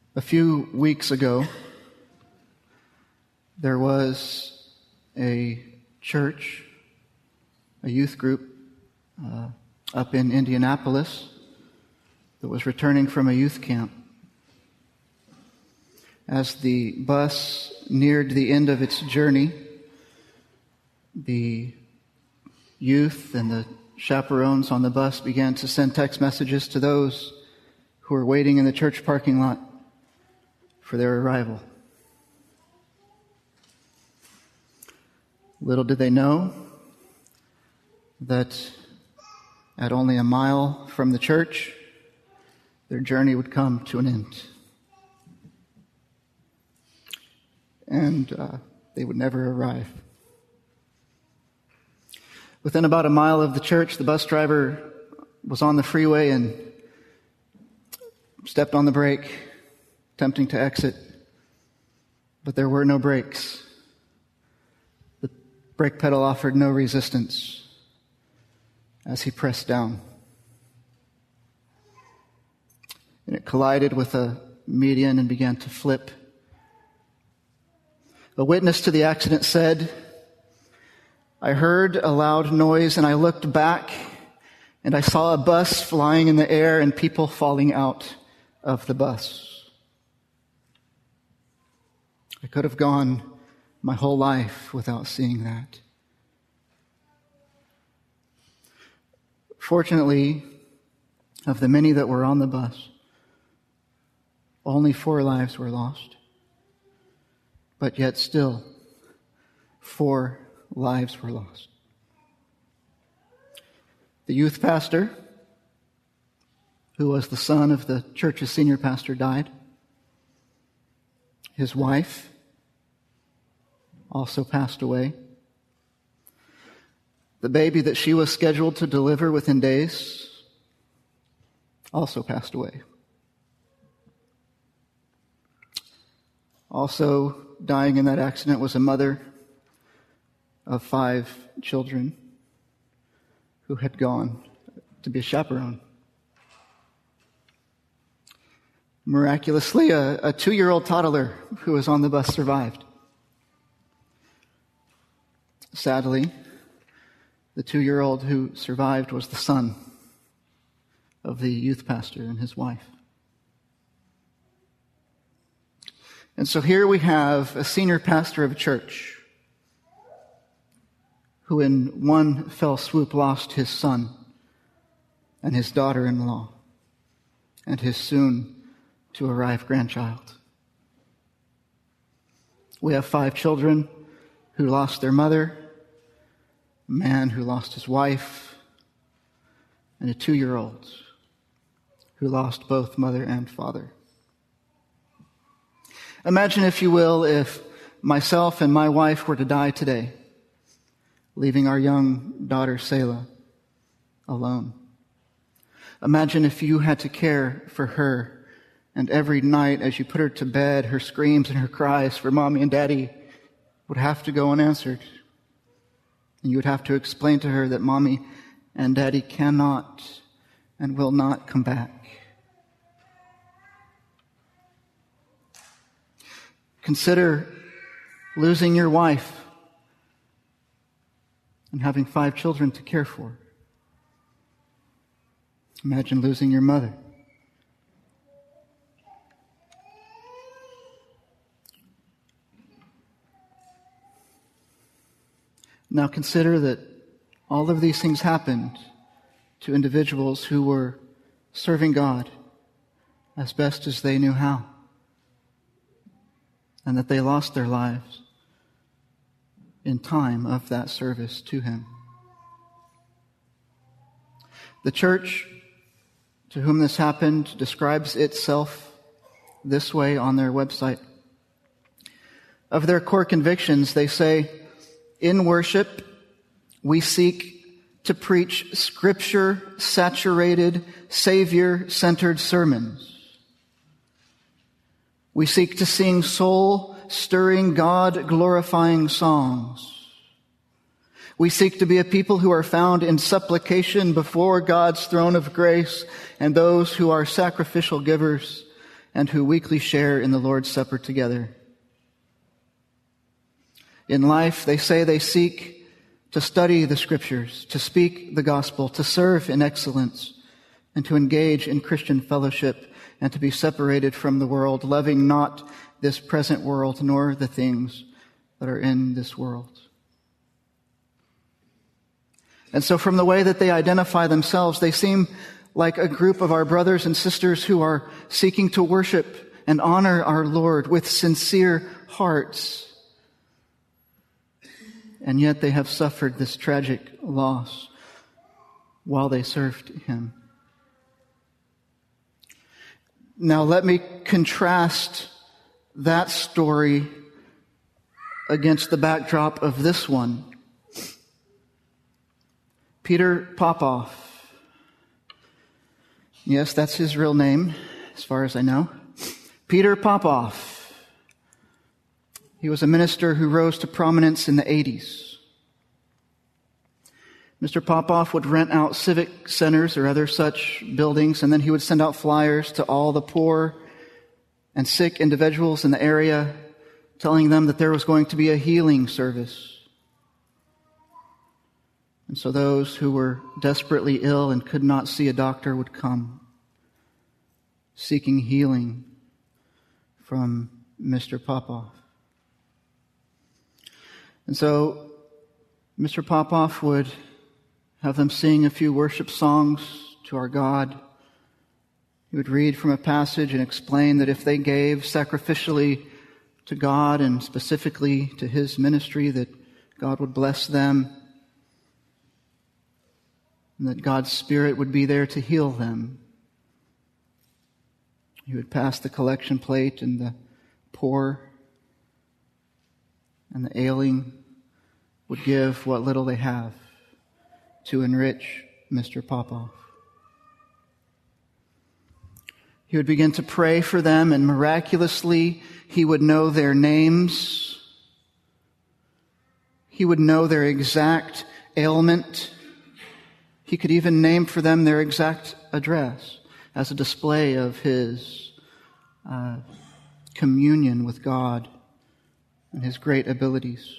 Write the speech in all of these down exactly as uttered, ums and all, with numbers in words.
A few weeks ago, there was a church, a youth group uh, up in Indianapolis that was returning from a youth camp. As the bus neared the end of its journey, the youth and the chaperones on the bus began to send text messages to those who were waiting in the church parking lot for their arrival. Little did they know that at only a mile from the church, their journey would come to an end. And uh, they would never arrive. Within about a mile of the church, the bus driver was on the freeway and stepped on the brake, attempting to exit, but there were no brakes. The brake pedal offered no resistance as he pressed down. And it collided with a median and began to flip. A witness to the accident said, "I heard a loud noise and I looked back and I saw a bus flying in the air and people falling out of the bus. I could have gone my whole life without seeing that." Fortunately, of the many that were on the bus, only four lives were lost. But yet still, four lives were lost. The youth pastor, who was the son of the church's senior pastor, died. His wife also passed away. The baby that she was scheduled to deliver within days also passed away. Also dying in that accident was a mother of five children who had gone to be a chaperone. Miraculously, a, a two-year-old toddler who was on the bus survived. Sadly, the two-year-old who survived was the son of the youth pastor and his wife. And so here we have a senior pastor of a church who in one fell swoop lost his son and his daughter-in-law and his soon-to-arrive grandchild. We have five children who lost their mother, a man who lost his wife, and a two-year-old who lost both mother and father. Imagine, if you will, if myself and my wife were to die today, leaving our young daughter, Selah, alone. Imagine if you had to care for her, and every night as you put her to bed, her screams and her cries for mommy and daddy would have to go unanswered. And you would have to explain to her that mommy and daddy cannot and will not come back. Consider losing your wife and having five children to care for. Imagine losing your mother. Now consider that all of these things happened to individuals who were serving God as best as they knew how, and that they lost their lives in time of that service to Him. The church to whom this happened describes itself this way on their website. Of their core convictions, they say, "In worship, we seek to preach Scripture-saturated, Savior-centered sermons. We seek to sing soul-stirring, God-glorifying songs. We seek to be a people who are found in supplication before God's throne of grace, and those who are sacrificial givers and who weekly share in the Lord's Supper together. In life, they say they seek to study the Scriptures, to speak the gospel, to serve in excellence, and to engage in Christian fellowship, and to be separated from the world, loving not this present world, nor the things that are in this world. And so from the way that they identify themselves, they seem like a group of our brothers and sisters who are seeking to worship and honor our Lord with sincere hearts. And yet they have suffered this tragic loss while they served Him. Now let me contrast that story against the backdrop of this one. Peter Popoff. Yes, that's his real name, as far as I know. Peter Popoff. He was a minister who rose to prominence in the eighties. Mister Popoff would rent out civic centers or other such buildings, and then he would send out flyers to all the poor and sick individuals in the area, telling them that there was going to be a healing service. And so those who were desperately ill and could not see a doctor would come, seeking healing from Mister Popoff. And so Mister Popoff would have them sing a few worship songs to our God. He would read from a passage and explain that if they gave sacrificially to God and specifically to His ministry, that God would bless them, and that God's Spirit would be there to heal them. He would pass the collection plate, and the poor and the ailing would give what little they have to enrich Mister Popoff. He would begin to pray for them, and miraculously he would know their names. He would know their exact ailment. He could even name for them their exact address as a display of his uh, communion with God and his great abilities.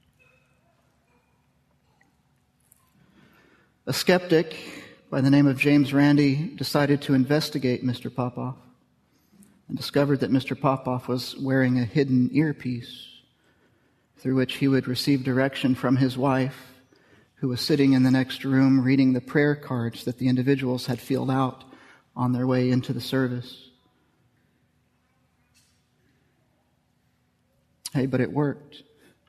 A skeptic by the name of James Randi decided to investigate Mister Popoff and discovered that Mister Popoff was wearing a hidden earpiece through which he would receive direction from his wife, who was sitting in the next room reading the prayer cards that the individuals had filled out on their way into the service. Hey, but it worked.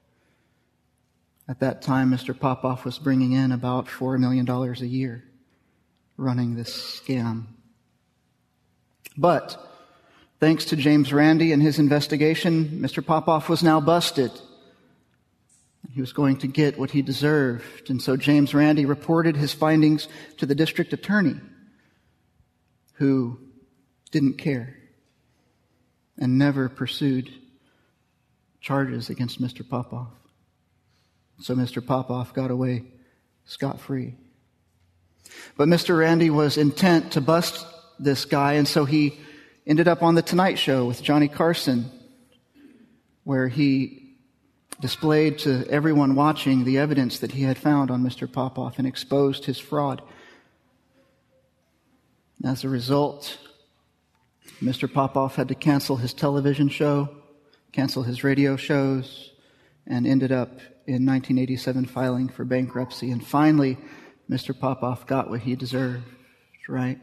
At that time, Mister Popoff was bringing in about four million dollars a year running this scam. But thanks to James Randi and his investigation, Mister Popoff was now busted. He was going to get what he deserved. And so James Randi reported his findings to the district attorney, who didn't care and never pursued charges against Mister Popoff. So Mister Popoff got away scot-free. But Mister Randi was intent to bust this guy, and so he ended up on The Tonight Show with Johnny Carson, where he displayed to everyone watching the evidence that he had found on Mister Popoff and exposed his fraud. As a result, Mister Popoff had to cancel his television show, cancel his radio shows, and ended up in nineteen eighty-seven filing for bankruptcy. And finally, Mister Popoff got what he deserved, right?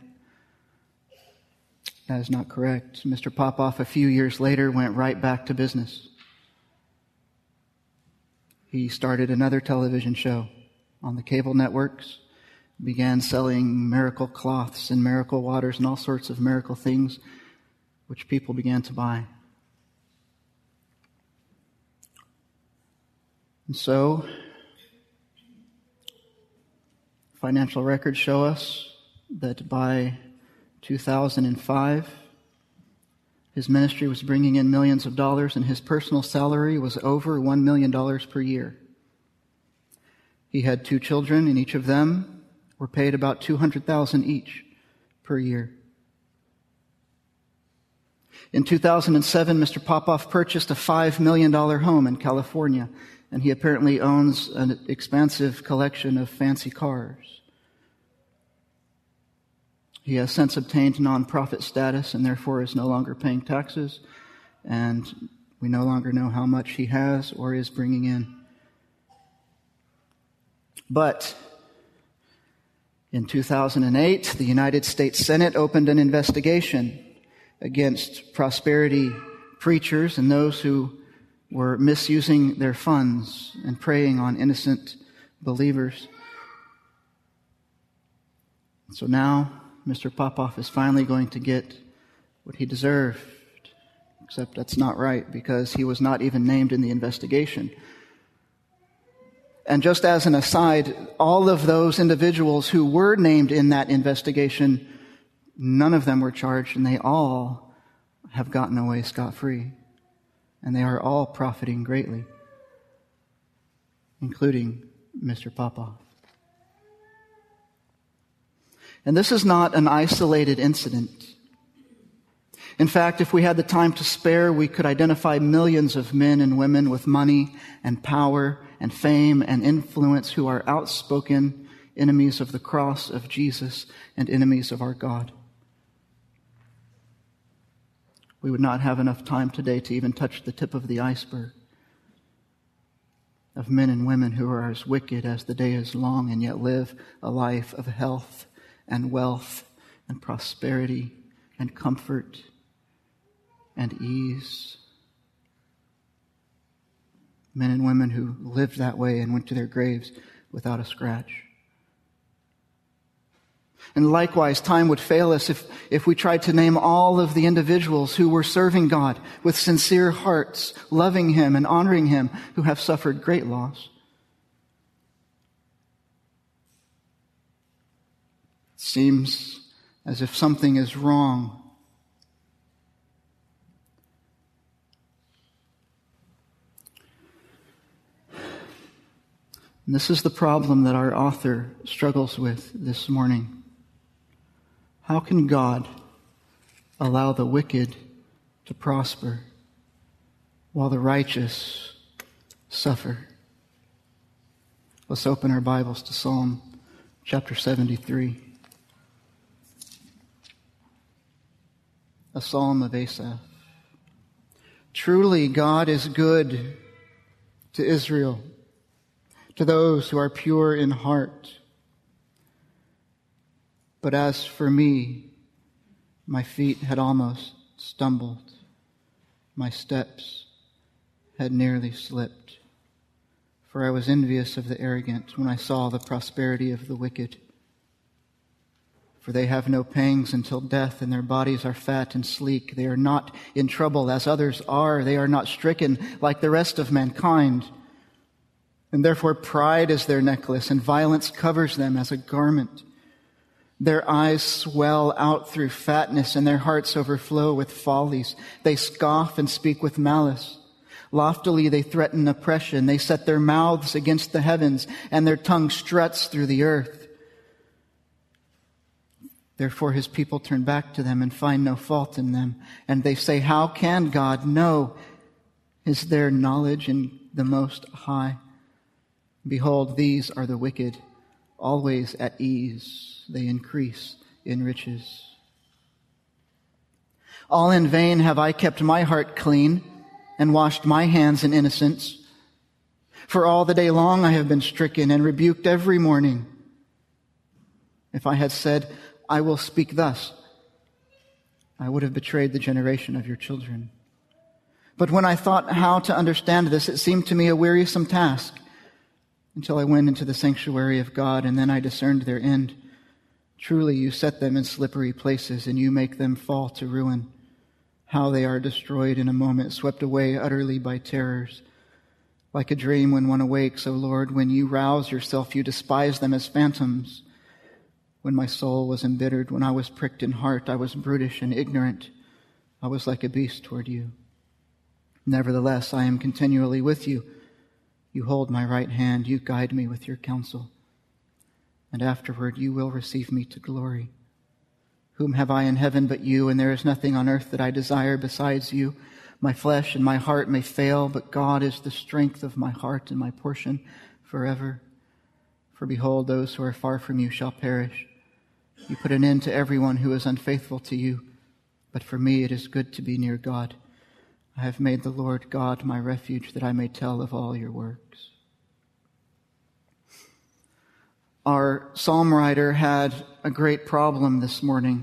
That is not correct. Mister Popoff, a few years later, went right back to business. He started another television show on the cable networks, began selling miracle cloths and miracle waters and all sorts of miracle things, which people began to buy. And so, financial records show us that by two thousand five, his ministry was bringing in millions of dollars, and his personal salary was over one million dollars per year. He had two children, and each of them were paid about two hundred thousand dollars each per year. In two thousand seven, Mister Popoff purchased a five million dollars home in California, and he apparently owns an expansive collection of fancy cars. He has since obtained nonprofit status and therefore is no longer paying taxes, and we no longer know how much he has or is bringing in. But in two thousand eight, the United States Senate opened an investigation against prosperity preachers and those who were misusing their funds and preying on innocent believers. So now Mister Popoff is finally going to get what he deserved, except that's not right because he was not even named in the investigation. And just as an aside, all of those individuals who were named in that investigation, none of them were charged, and they all have gotten away scot-free. And they are all profiting greatly, including Mister Popoff. And this is not an isolated incident. In fact, if we had the time to spare, we could identify millions of men and women with money and power and fame and influence who are outspoken enemies of the cross of Jesus and enemies of our God. We would not have enough time today to even touch the tip of the iceberg of men and women who are as wicked as the day is long and yet live a life of health and wealth and prosperity and comfort and ease. Men and women who lived that way and went to their graves without a scratch. And likewise, time would fail us if, if we tried to name all of the individuals who were serving God with sincere hearts, loving Him and honoring Him, who have suffered great loss. It seems as if something is wrong. And this is the problem that our author struggles with this morning. How can God allow the wicked to prosper while the righteous suffer? Let's open our Bibles to Psalm chapter seventy-three. A psalm of Asaph. Truly God is good to Israel, to those who are pure in heart. But as for me, my feet had almost stumbled. My steps had nearly slipped. For I was envious of the arrogant when I saw the prosperity of the wicked. For they have no pangs until death, and their bodies are fat and sleek. They are not in trouble as others are. They are not stricken like the rest of mankind. And therefore pride is their necklace, and violence covers them as a garment. Their eyes swell out through fatness, and their hearts overflow with follies. They scoff and speak with malice. Loftily they threaten oppression. They set their mouths against the heavens, and their tongue struts through the earth. Therefore his people turn back to them and find no fault in them. And they say, how can God know? Is there knowledge in the Most High? Behold, these are the wicked, always at ease. They increase in riches. All in vain have I kept my heart clean and washed my hands in innocence. For all the day long I have been stricken and rebuked every morning. If I had said, I will speak thus, I would have betrayed the generation of your children. But when I thought how to understand this, it seemed to me a wearisome task, until I went into the sanctuary of God, and then I discerned their end. Truly you set them in slippery places, and you make them fall to ruin. How they are destroyed in a moment, swept away utterly by terrors. Like a dream when one awakes, O Lord, when you rouse yourself, you despise them as phantoms. When my soul was embittered, when I was pricked in heart, I was brutish and ignorant. I was like a beast toward you. Nevertheless, I am continually with you. You hold my right hand, you guide me with your counsel. And afterward you will receive me to glory. Whom have I in heaven but you? And there is nothing on earth that I desire besides you. My flesh and my heart may fail, but God is the strength of my heart and my portion forever. For behold, those who are far from you shall perish. You put an end to everyone who is unfaithful to you. But for me it is good to be near God. I have made the Lord God my refuge, that I may tell of all your works. Our psalm writer had a great problem this morning.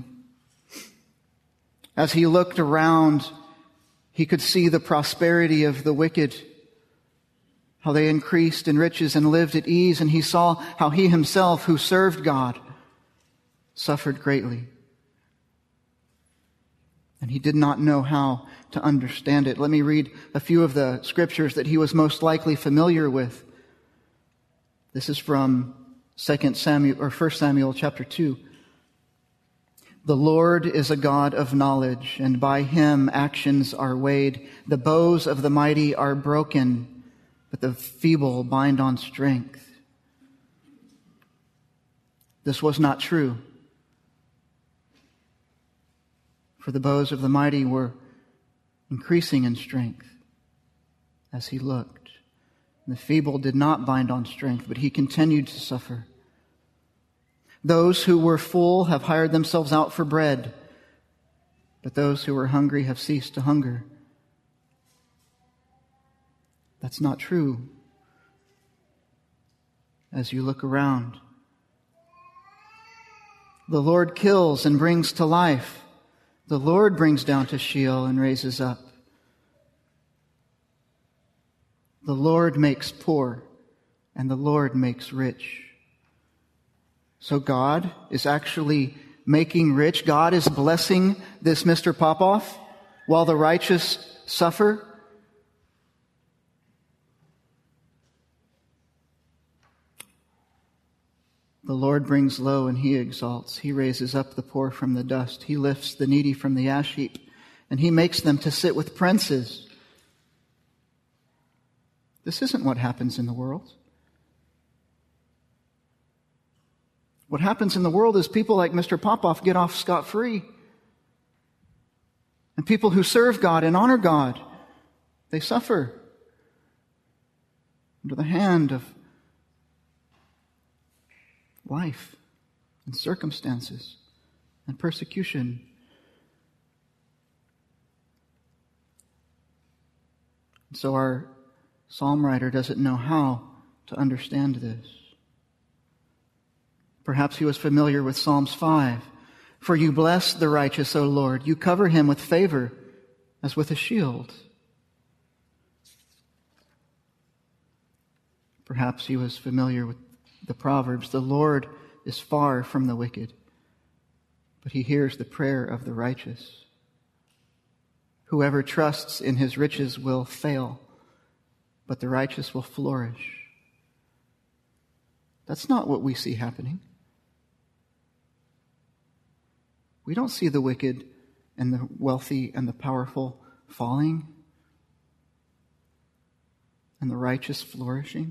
As he looked around, he could see the prosperity of the wicked, how they increased in riches and lived at ease, and he saw how he himself, who served God, suffered greatly. And he did not know how to understand it. Let me read a few of the scriptures that he was most likely familiar with. This is from Second Samuel or First Samuel chapter two. The Lord is a God of knowledge, and by him actions are weighed. The bows of the mighty are broken, but the feeble bind on strength. This was not true. For the bows of the mighty were increasing in strength as he looked. The feeble did not bind on strength, but he continued to suffer. Those who were full have hired themselves out for bread, but those who were hungry have ceased to hunger. That's not true. As you look around, the Lord kills and brings to life. The Lord brings down to Sheol and raises up. The Lord makes poor, and the Lord makes rich. So God is actually making rich. God is blessing this Mister Popoff while the righteous suffer. The Lord brings low and he exalts. He raises up the poor from the dust. He lifts the needy from the ash heap, and he makes them to sit with princes. This isn't what happens in the world. What happens in the world is people like Mister Popoff get off scot-free. And people who serve God and honor God, they suffer under the hand of life and circumstances and persecution. And so our psalm writer doesn't know how to understand this. Perhaps he was familiar with Psalms five. For you bless the righteous, O Lord. You cover him with favor as with a shield. Perhaps he was familiar with the Proverbs. The Lord is far from the wicked, but he hears the prayer of the righteous. Whoever trusts in his riches will fail, but the righteous will flourish. That's not what we see happening. We don't see the wicked and the wealthy and the powerful falling and the righteous flourishing.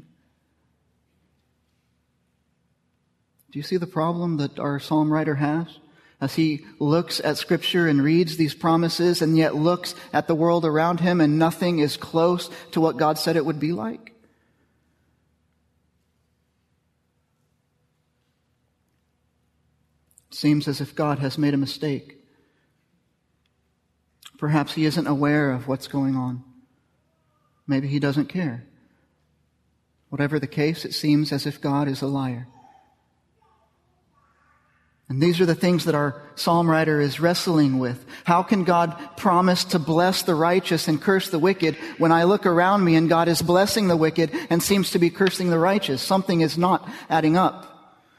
Do you see the problem that our psalm writer has as he looks at Scripture and reads these promises and yet looks at the world around him and nothing is close to what God said it would be like? It seems as if God has made a mistake. Perhaps he isn't aware of what's going on. Maybe he doesn't care. Whatever the case, it seems as if God is a liar. And these are the things that our psalm writer is wrestling with. How can God promise to bless the righteous and curse the wicked when I look around me and God is blessing the wicked and seems to be cursing the righteous? Something is not adding up.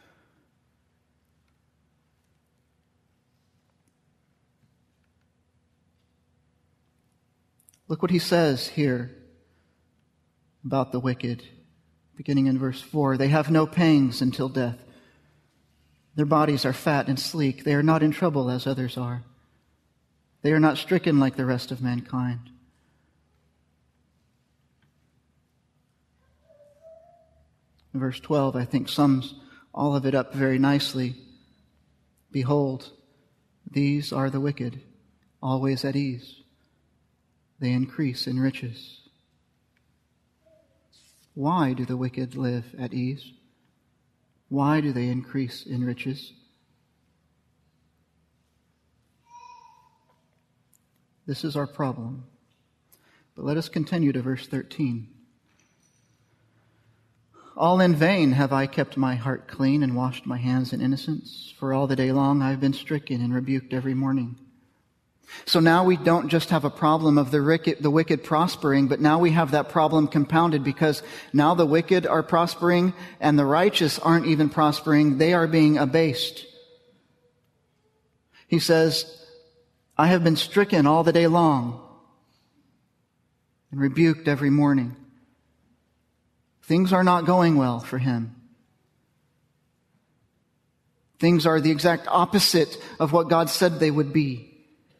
Look what he says here about the wicked, beginning in verse four. They have no pangs until death. Their bodies are fat and sleek. They are not in trouble as others are. They are not stricken like the rest of mankind. Verse twelve, I think, sums all of it up very nicely. Behold, These are the wicked, always at ease. They increase in riches. Why do the wicked live at ease? Why do they increase in riches? This is our problem. But let us continue to verse thirteen. All in vain have I kept my heart clean and washed my hands in innocence, for all the day long I have been stricken and rebuked every morning. So now we don't just have a problem of the wicked, the wicked prospering, but now we have that problem compounded, because now the wicked are prospering and the righteous aren't even prospering. They are being abased. He says, I have been stricken all the day long and rebuked every morning. Things are not going well for him. Things are the exact opposite of what God said they would be.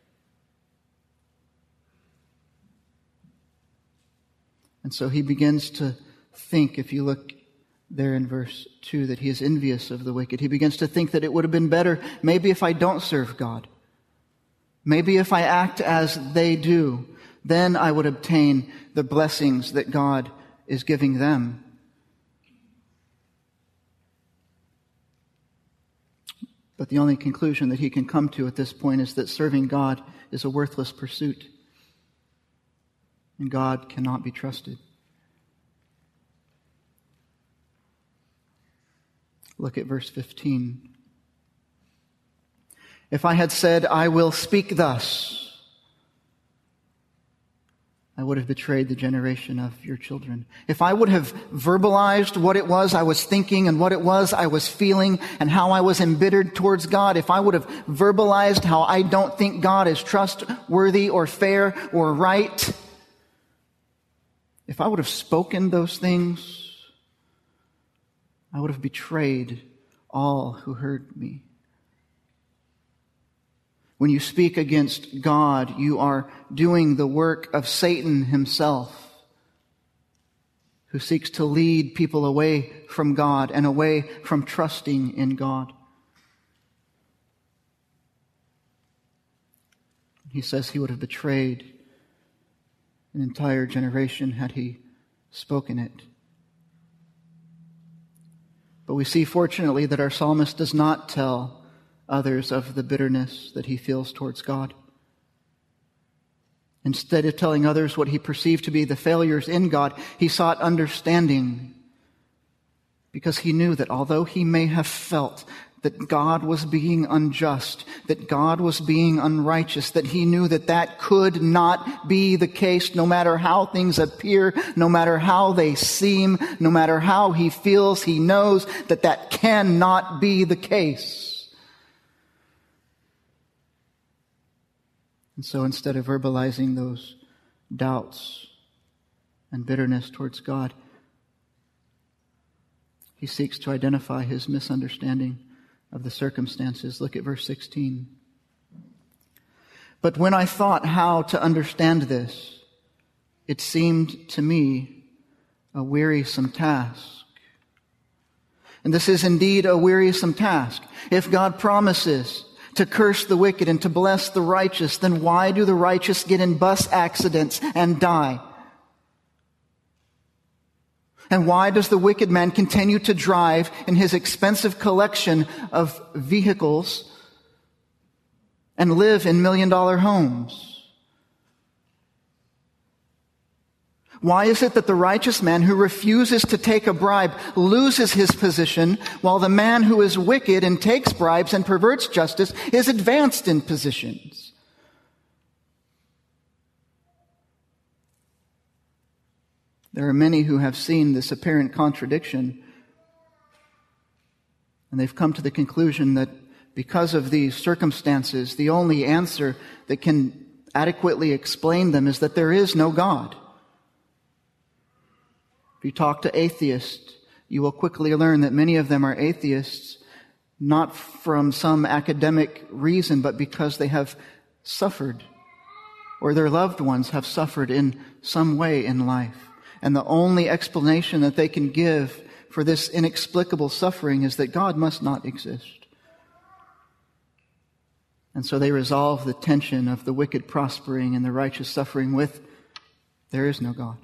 And so he begins to think, if you look there in verse two, that he is envious of the wicked. He begins to think that it would have been better maybe if I don't serve God. Maybe if I act as they do, then I would obtain the blessings that God is giving them. But the only conclusion that he can come to at this point is that serving God is a worthless pursuit, and God cannot be trusted. Look at verse fifteen. If I had said, I will speak thus, I would have betrayed the generation of your children. If I would have verbalized what it was I was thinking and what it was I was feeling and how I was embittered towards God, if I would have verbalized how I don't think God is trustworthy or fair or right, if I would have spoken those things, I would have betrayed all who heard me. When you speak against God, you are doing the work of Satan himself, who seeks to lead people away from God and away from trusting in God. He says he would have betrayed an entire generation had he spoken it. But we see, fortunately, that our psalmist does not tell others of the bitterness that he feels towards God. Instead of telling others what he perceived to be the failures in God, he sought understanding, because he knew that although he may have felt that God was being unjust, that God was being unrighteous, that he knew that that could not be the case, no matter how things appear, no matter how they seem, no matter how he feels, he knows that that cannot be the case. And so instead of verbalizing those doubts and bitterness towards God, he seeks to identify his misunderstanding of the circumstances. Look at verse sixteen. But when I thought how to understand this, it seemed to me a wearisome task. And this is indeed a wearisome task. If God promises to curse the wicked and to bless the righteous, then why do the righteous get in bus accidents and die? And why does the wicked man continue to drive in his expensive collection of vehicles and live in million-dollar homes? Why is it that the righteous man who refuses to take a bribe loses his position, while the man who is wicked and takes bribes and perverts justice is advanced in positions? There are many who have seen this apparent contradiction, and they've come to the conclusion that because of these circumstances, the only answer that can adequately explain them is that there is no God. If you talk to atheists, you will quickly learn that many of them are atheists not from some academic reason, but because they have suffered, or their loved ones have suffered in some way in life. And the only explanation that they can give for this inexplicable suffering is that God must not exist. And so they resolve the tension of the wicked prospering and the righteous suffering with, there is no God.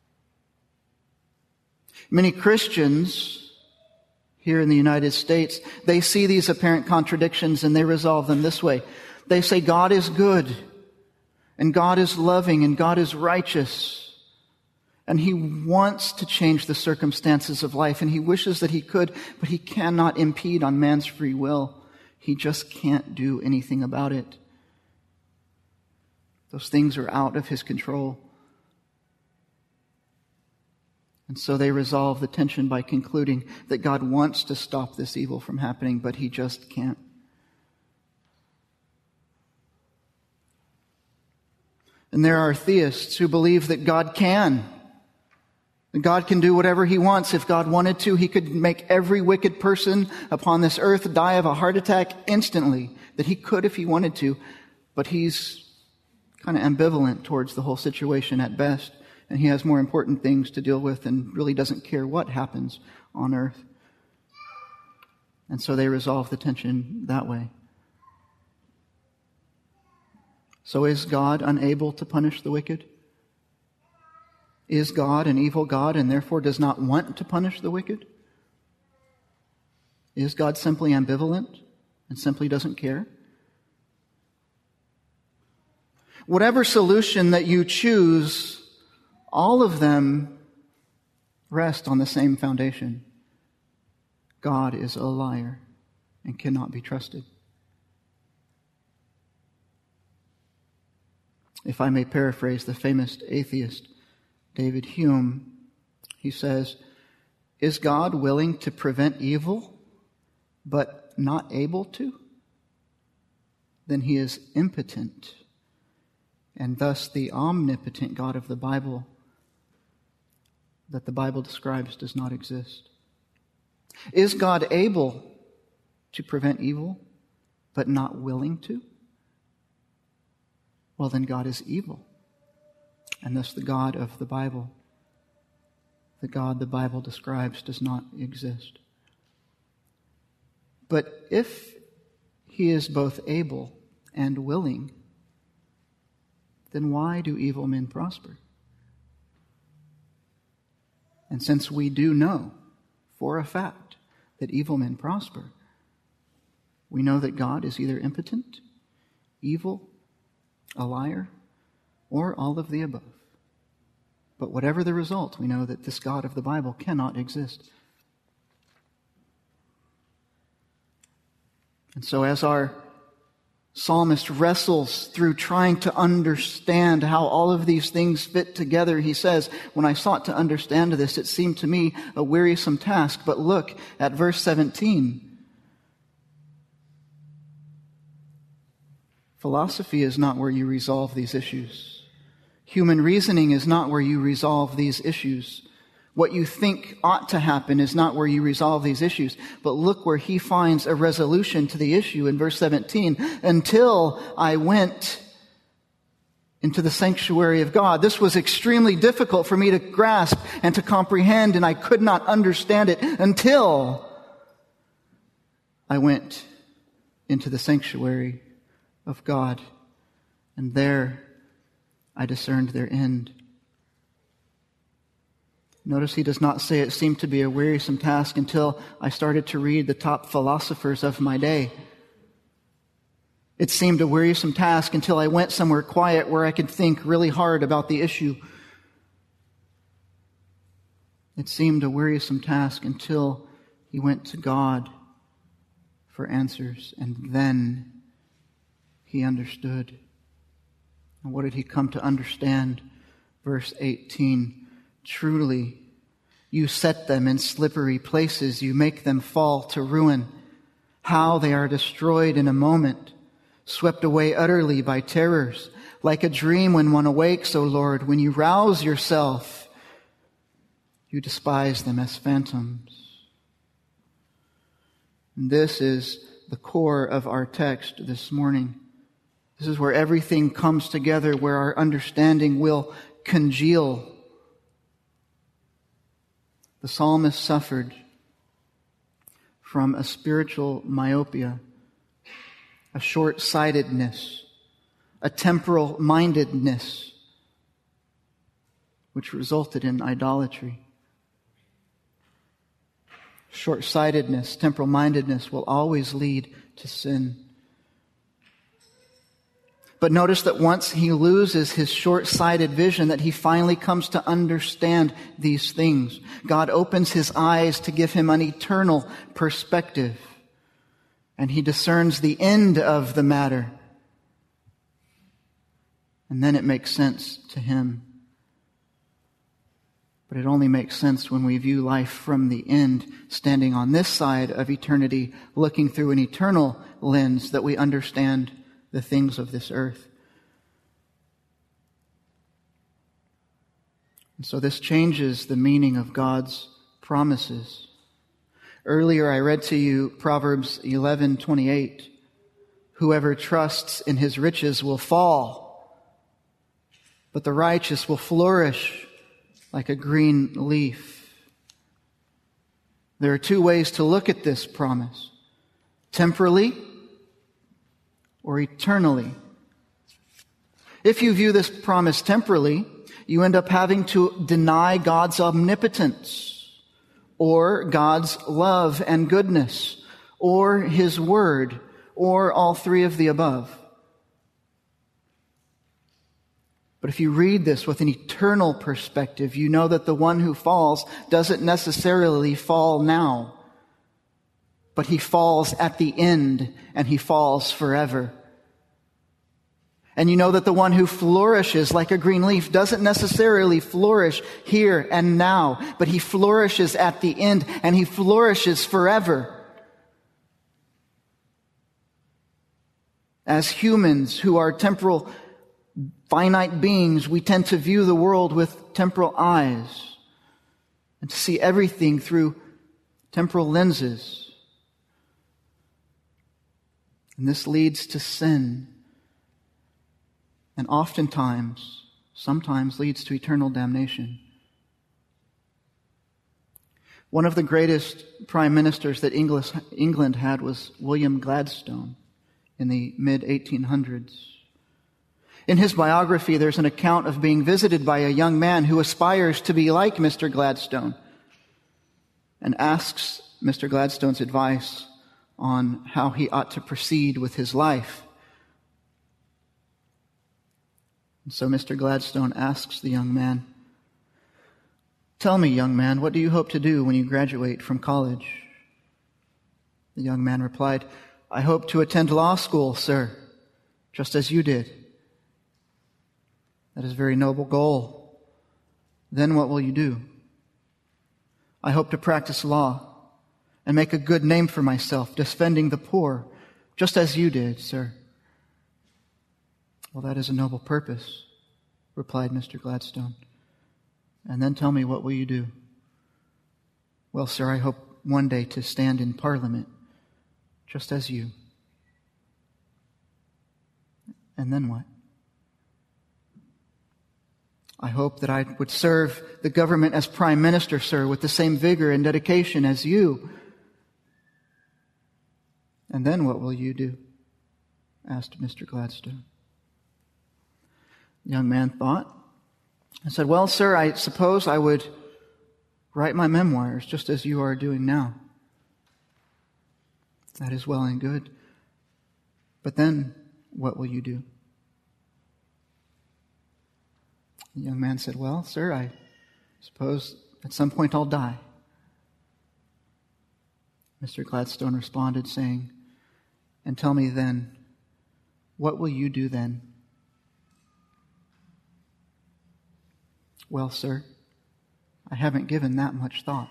Many Christians here in the United States, they see these apparent contradictions and they resolve them this way. They say God is good, and God is loving, and God is righteous, and He wants to change the circumstances of life, and He wishes that He could, but He cannot impede on man's free will. He just can't do anything about it. Those things are out of His control. And so they resolve the tension by concluding that God wants to stop this evil from happening, but He just can't. And there are theists who believe that God can. That God can do whatever He wants. If God wanted to, He could make every wicked person upon this earth die of a heart attack instantly. That He could if He wanted to. But He's kind of ambivalent towards the whole situation at best. And He has more important things to deal with and really doesn't care what happens on earth. And so they resolve the tension that way. So is God unable to punish the wicked? Is God an evil God and therefore does not want to punish the wicked? Is God simply ambivalent and simply doesn't care? Whatever solution that you choose, all of them rest on the same foundation. God is a liar and cannot be trusted. If I may paraphrase the famous atheist David Hume, he says, "Is God willing to prevent evil, but not able to? Then He is impotent, and thus the omnipotent God of the Bible that the Bible describes does not exist. Is God able to prevent evil, but not willing to? Well, then God is evil. And thus the God of the Bible, the God the Bible describes, does not exist. But if He is both able and willing, then why do evil men prosper? And since we do know for a fact that evil men prosper, we know that God is either impotent, evil, a liar, or all of the above. But whatever the result, we know that this God of the Bible cannot exist. And so as our psalmist wrestles through trying to understand how all of these things fit together, he says, when I sought to understand this, it seemed to me a wearisome task. But look at verse seventeen. Philosophy is not where you resolve these issues. Human reasoning is not where you resolve these issues. What you think ought to happen is not where you resolve these issues. But look where he finds a resolution to the issue in verse seventeen. Until I went into the sanctuary of God. This was extremely difficult for me to grasp and to comprehend, and I could not understand it until I went into the sanctuary of God. And there I discerned their end. Notice he does not say it seemed to be a wearisome task until I started to read the top philosophers of my day. It seemed a wearisome task until I went somewhere quiet where I could think really hard about the issue. It seemed a wearisome task until he went to God for answers, and then he understood. And what did he come to understand? Verse eighteen. Truly, you set them in slippery places. You make them fall to ruin. How they are destroyed in a moment, swept away utterly by terrors. Like a dream when one awakes, O Lord, when you rouse yourself, you despise them as phantoms. And this is the core of our text this morning. This is where everything comes together, where our understanding will congeal. The psalmist suffered from a spiritual myopia a short-sightedness, a temporal-mindedness, which resulted in idolatry. Short-sightedness, temporal-mindedness will always lead to sin. But notice that once he loses his short-sighted vision, that he finally comes to understand these things. God opens his eyes to give him an eternal perspective. And he discerns the end of the matter. And then it makes sense to him. But it only makes sense when we view life from the end, standing on this side of eternity, looking through an eternal lens, that we understand the things of this earth. And so this changes the meaning of God's promises. Earlier I read to you Proverbs eleven twenty-eight. Whoever trusts in his riches will fall, but the righteous will flourish like a green leaf. There are two ways to look at this promise: temporally or eternally. If you view this promise temporally, you end up having to deny God's omnipotence, or God's love and goodness, or His Word, or all three of the above. But if you read this with an eternal perspective, you know that the one who falls doesn't necessarily fall now, but he falls at the end, and he falls forever. And you know that the one who flourishes like a green leaf doesn't necessarily flourish here and now, but he flourishes at the end, and he flourishes forever. As humans who are temporal, finite beings, we tend to view the world with temporal eyes and to see everything through temporal lenses. And this leads to sin. And oftentimes, sometimes leads to eternal damnation. One of the greatest prime ministers that English, England had was William Gladstone in the mid eighteen hundreds. In his biography, there's an account of being visited by a young man who aspires to be like Mister Gladstone and asks Mister Gladstone's advice on how he ought to proceed with his life. And so Mister Gladstone asks the young man, "Tell me, young man, what do you hope to do when you graduate from college?" The young man replied, "I hope to attend law school, sir, just as you did." "That is a very noble goal. Then what will you do?" "I hope to practice law and make a good name for myself, defending the poor, just as you did, sir." "Well, that is a noble purpose," replied Mister Gladstone. "And then tell me, what will you do?" "Well, sir, I hope one day to stand in Parliament, just as you." "And then what?" "I hope that I would serve the government as Prime Minister, sir, with the same vigor and dedication as you." "And then what will you do?" asked Mister Gladstone. The young man thought and said, "Well, sir, I suppose I would write my memoirs, just as you are doing now." "That is well and good. But then what will you do?" The young man said, "Well, sir, I suppose at some point I'll die." Mister Gladstone responded, saying, "And tell me then, what will you do then?" "Well, sir, I haven't given that much thought."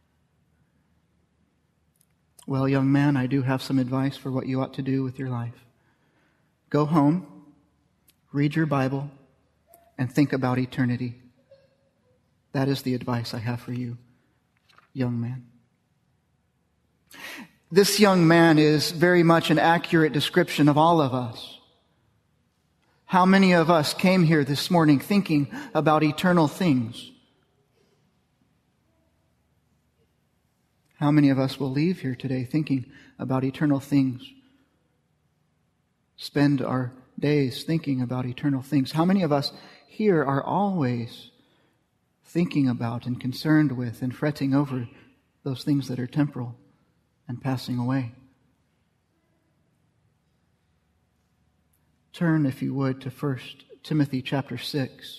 "Well, young man, I do have some advice for what you ought to do with your life. Go home, read your Bible, and think about eternity. That is the advice I have for you, young man." This young man is very much an accurate description of all of us. How many of us came here this morning thinking about eternal things? How many of us will leave here today thinking about eternal things? spend our days thinking about eternal things? How many of us here are always thinking about and concerned with and fretting over those things that are temporal and passing away? Turn, if you would, to First Timothy chapter six.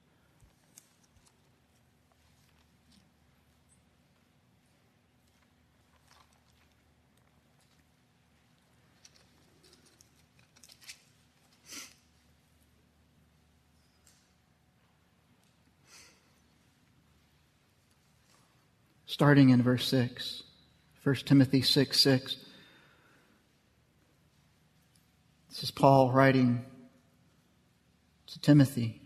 Starting in verse six, First Timothy six six. This is Paul writing to Timothy.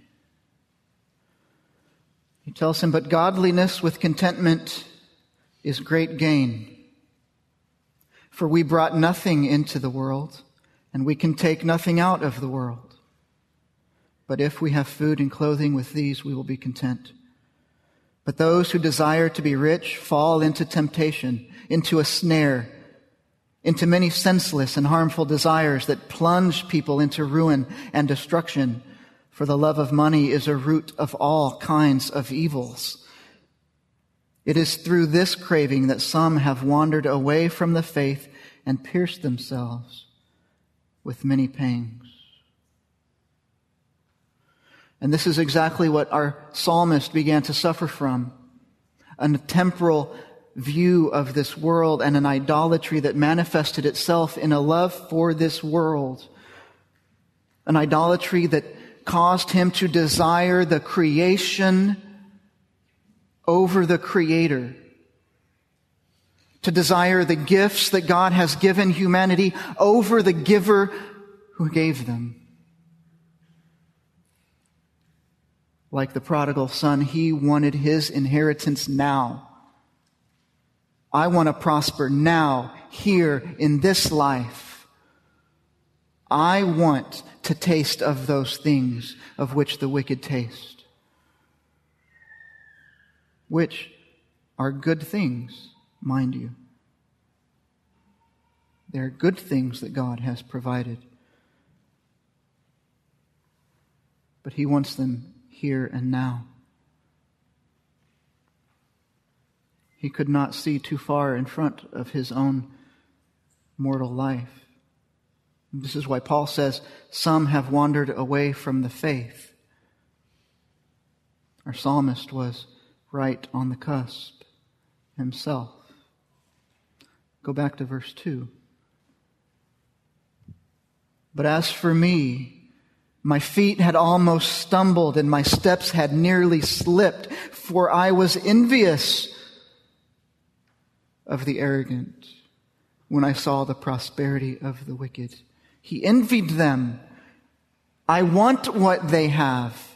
He tells him, "But godliness with contentment is great gain. For we brought nothing into the world, and we can take nothing out of the world. But if we have food and clothing, with these we will be content. But those who desire to be rich fall into temptation, into a snare, into many senseless and harmful desires that plunge people into ruin and destruction. For the love of money is a root of all kinds of evils. It is through this craving that some have wandered away from the faith and pierced themselves with many pangs." And this is exactly what our psalmist began to suffer from. A temporal view of this world and an idolatry that manifested itself in a love for this world. An idolatry that caused him to desire the creation over the Creator. To desire the gifts that God has given humanity over the giver who gave them. Like the prodigal son, he wanted his inheritance now. I want to prosper now, here, in this life. I want to taste of those things of which the wicked taste, which are good things, mind you. They're good things that God has provided. But he wants them here and now. He could not see too far in front of his own mortal life. This is why Paul says, some have wandered away from the faith. Our psalmist was right on the cusp himself. Go back to verse two. "But as for me, my feet had almost stumbled and my steps had nearly slipped, for I was envious of the arrogant when I saw the prosperity of the wicked." He envied them. I want what they have.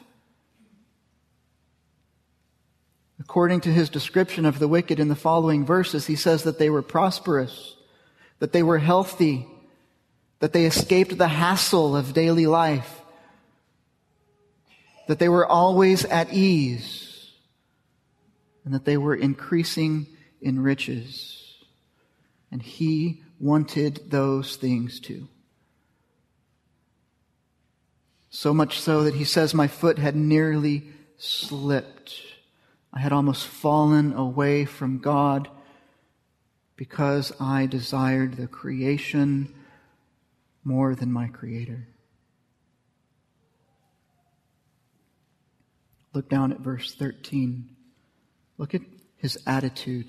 According to his description of the wicked in the following verses, he says that they were prosperous, that they were healthy, that they escaped the hassle of daily life, that they were always at ease, and that they were increasing in riches. And he wanted those things too. So much so that he says, my foot had nearly slipped. I had almost fallen away from God because I desired the creation more than my Creator. Look down at verse thirteen. Look at his attitude.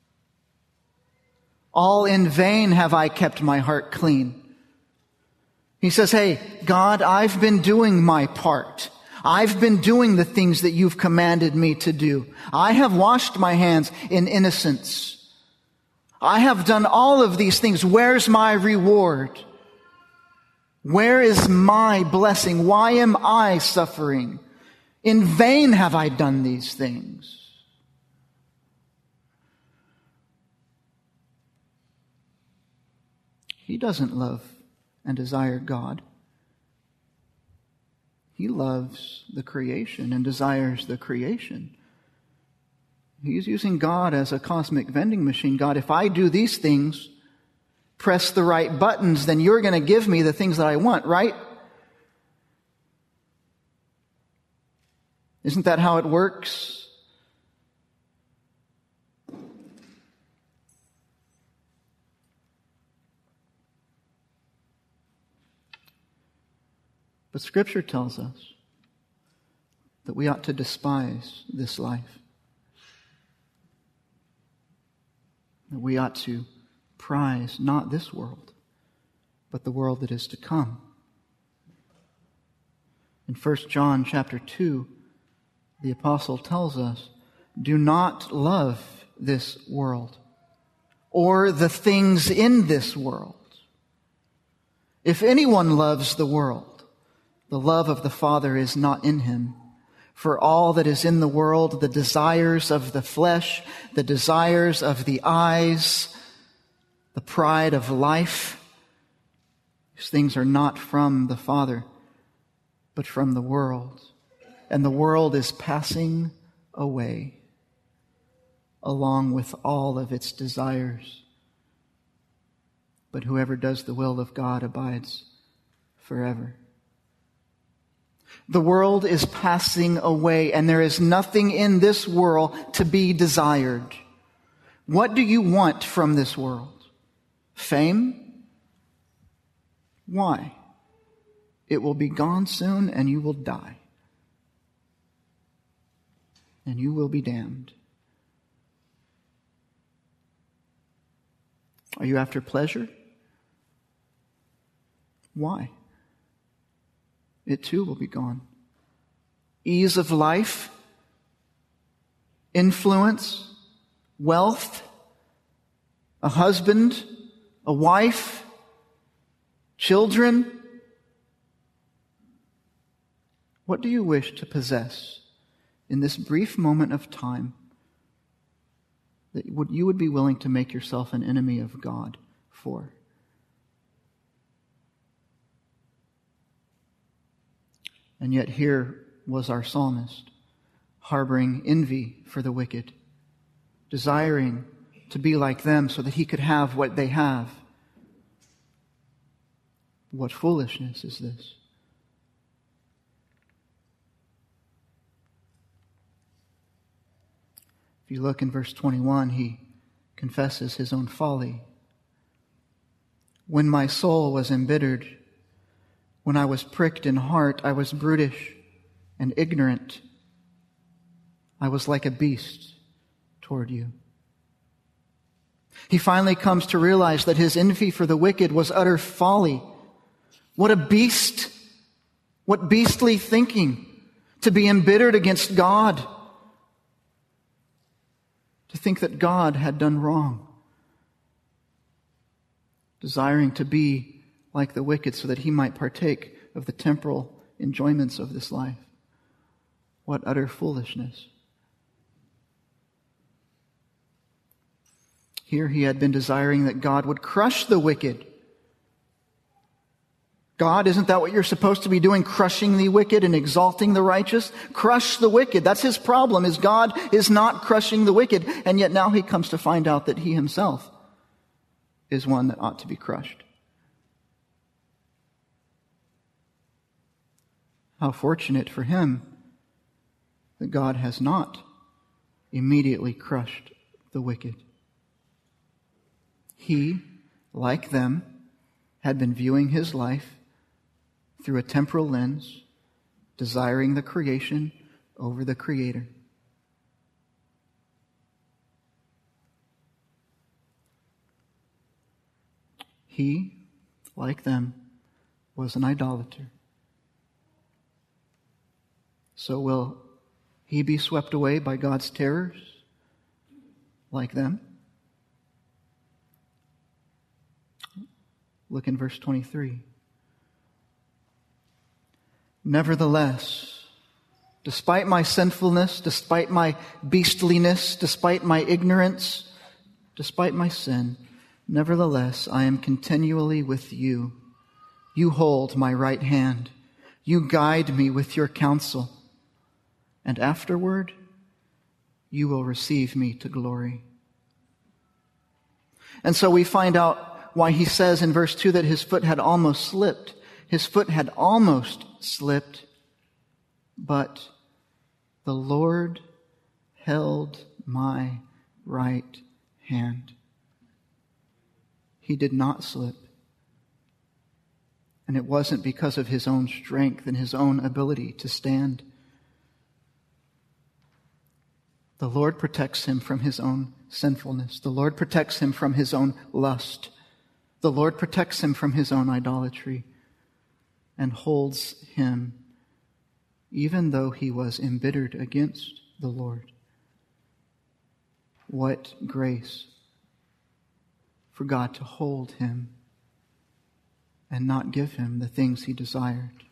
"All in vain have I kept my heart clean." He says, hey, God, I've been doing my part. I've been doing the things that you've commanded me to do. I have washed my hands in innocence. I have done all of these things. Where's my reward? Where is my blessing? Why am I suffering? In vain have I done these things. He doesn't love and desire God. He loves the creation and desires the creation. He's using God as a cosmic vending machine. God, if I do these things, press the right buttons, then you're going to give me the things that I want, right? Isn't that how it works? But Scripture tells us that we ought to despise this life. That we ought to prize not this world, but the world that is to come. In First John chapter two, the apostle tells us, do not love this world or the things in this world. If anyone loves the world, the love of the Father is not in him. For all that is in the world, the desires of the flesh, the desires of the eyes, the pride of life, these things are not from the Father, but from the world. And the world is passing away along with all of its desires. But whoever does the will of God abides forever. The world is passing away, and there is nothing in this world to be desired. What do you want from this world? Fame? Why? It will be gone soon, and you will die. And you will be damned. Are you after pleasure? Why? It too will be gone. Ease of life, influence, wealth, a husband, a wife, children. What do you wish to possess in this brief moment of time that you would be willing to make yourself an enemy of God for? And yet here was our psalmist, harboring envy for the wicked, desiring to be like them so that he could have what they have. What foolishness is this? If you look in verse twenty-one, he confesses his own folly. When my soul was embittered, when I was pricked in heart, I was brutish and ignorant. I was like a beast toward you. He finally comes to realize that his envy for the wicked was utter folly. What a beast! What beastly thinking to be embittered against God. To think that God had done wrong. Desiring to be like the wicked so that he might partake of the temporal enjoyments of this life. What utter foolishness. Here he had been desiring that God would crush the wicked. God, isn't that what you're supposed to be doing? Crushing the wicked and exalting the righteous? Crush the wicked. That's his problem, is God is not crushing the wicked. And yet now he comes to find out that he himself is one that ought to be crushed. How fortunate for him that God has not immediately crushed the wicked. He, like them, had been viewing his life through a temporal lens, desiring the creation over the Creator. He, like them, was an idolater. So will he be swept away by God's terrors like them? Look in verse twenty-three. Nevertheless, despite my sinfulness, despite my beastliness, despite my ignorance, despite my sin, nevertheless, I am continually with you. You hold my right hand. You guide me with your counsel. And afterward, you will receive me to glory. And so we find out why he says in verse two that his foot had almost slipped. His foot had almost slipped, but the Lord held my right hand. He did not slip. And it wasn't because of his own strength and his own ability to stand. The Lord protects him from his own sinfulness. The Lord protects him from his own lust. The Lord protects him from his own idolatry and holds him even though he was embittered against the Lord. What grace for God to hold him and not give him the things he desired.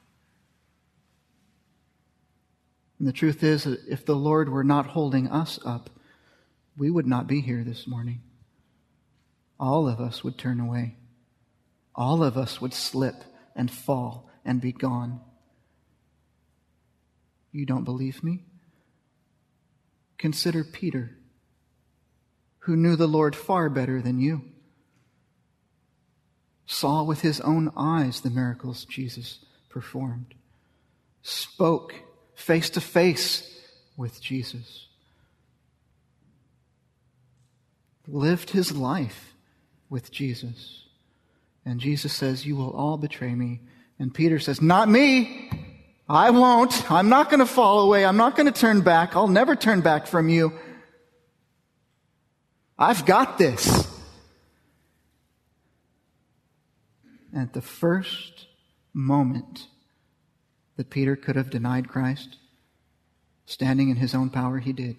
And the truth is, if the Lord were not holding us up, we would not be here this morning. All of us would turn away. All of us would slip and fall and be gone. You don't believe me? Consider Peter, who knew the Lord far better than you, saw with his own eyes the miracles Jesus performed, spoke face to face with Jesus, lived his life with Jesus. And Jesus says, you will all betray me. And Peter says, not me. I won't. I'm not going to fall away. I'm not going to turn back. I'll never turn back from you. I've got this. And at the first moment that Peter could have denied Christ, standing in his own power, he did.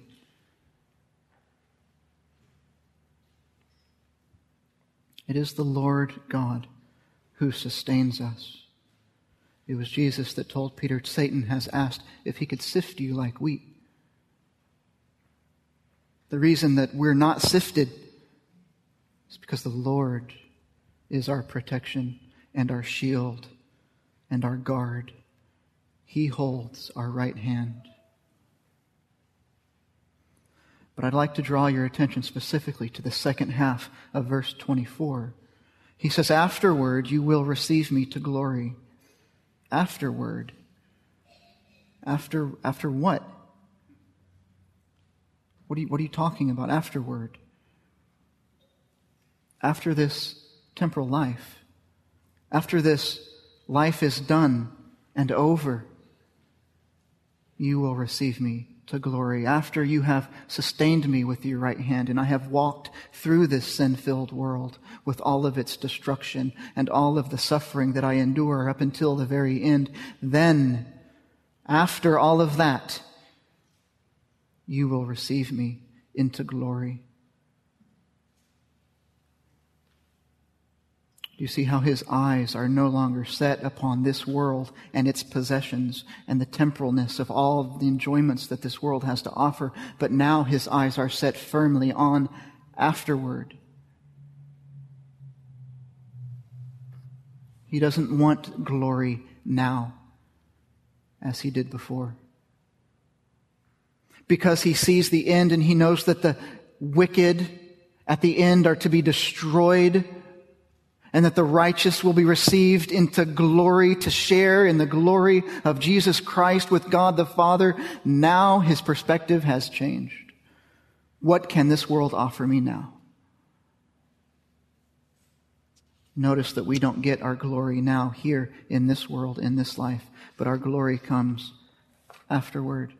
It is the Lord God who sustains us. It was Jesus that told Peter, Satan has asked if he could sift you like wheat. The reason that we're not sifted is because the Lord is our protection and our shield and our guard. He holds our right hand. But I'd like to draw your attention specifically to the second half of verse twenty-four. He says, afterward you will receive me to glory. Afterward. After, after what? What are you, what are you talking about? Afterward. After this temporal life. After this life is done and over, you will receive me to glory. After you have sustained me with your right hand, and I have walked through this sin-filled world with all of its destruction and all of the suffering that I endure up until the very end, then, after all of that, you will receive me into glory. Do you see how his eyes are no longer set upon this world and its possessions and the temporalness of all the enjoyments that this world has to offer, but now his eyes are set firmly on afterward. He doesn't want glory now as he did before. Because he sees the end and he knows that the wicked at the end are to be destroyed, and that the righteous will be received into glory to share in the glory of Jesus Christ with God the Father. Now his perspective has changed. What can this world offer me now? Notice that we don't get our glory now here in this world, in this life, but our glory comes afterward.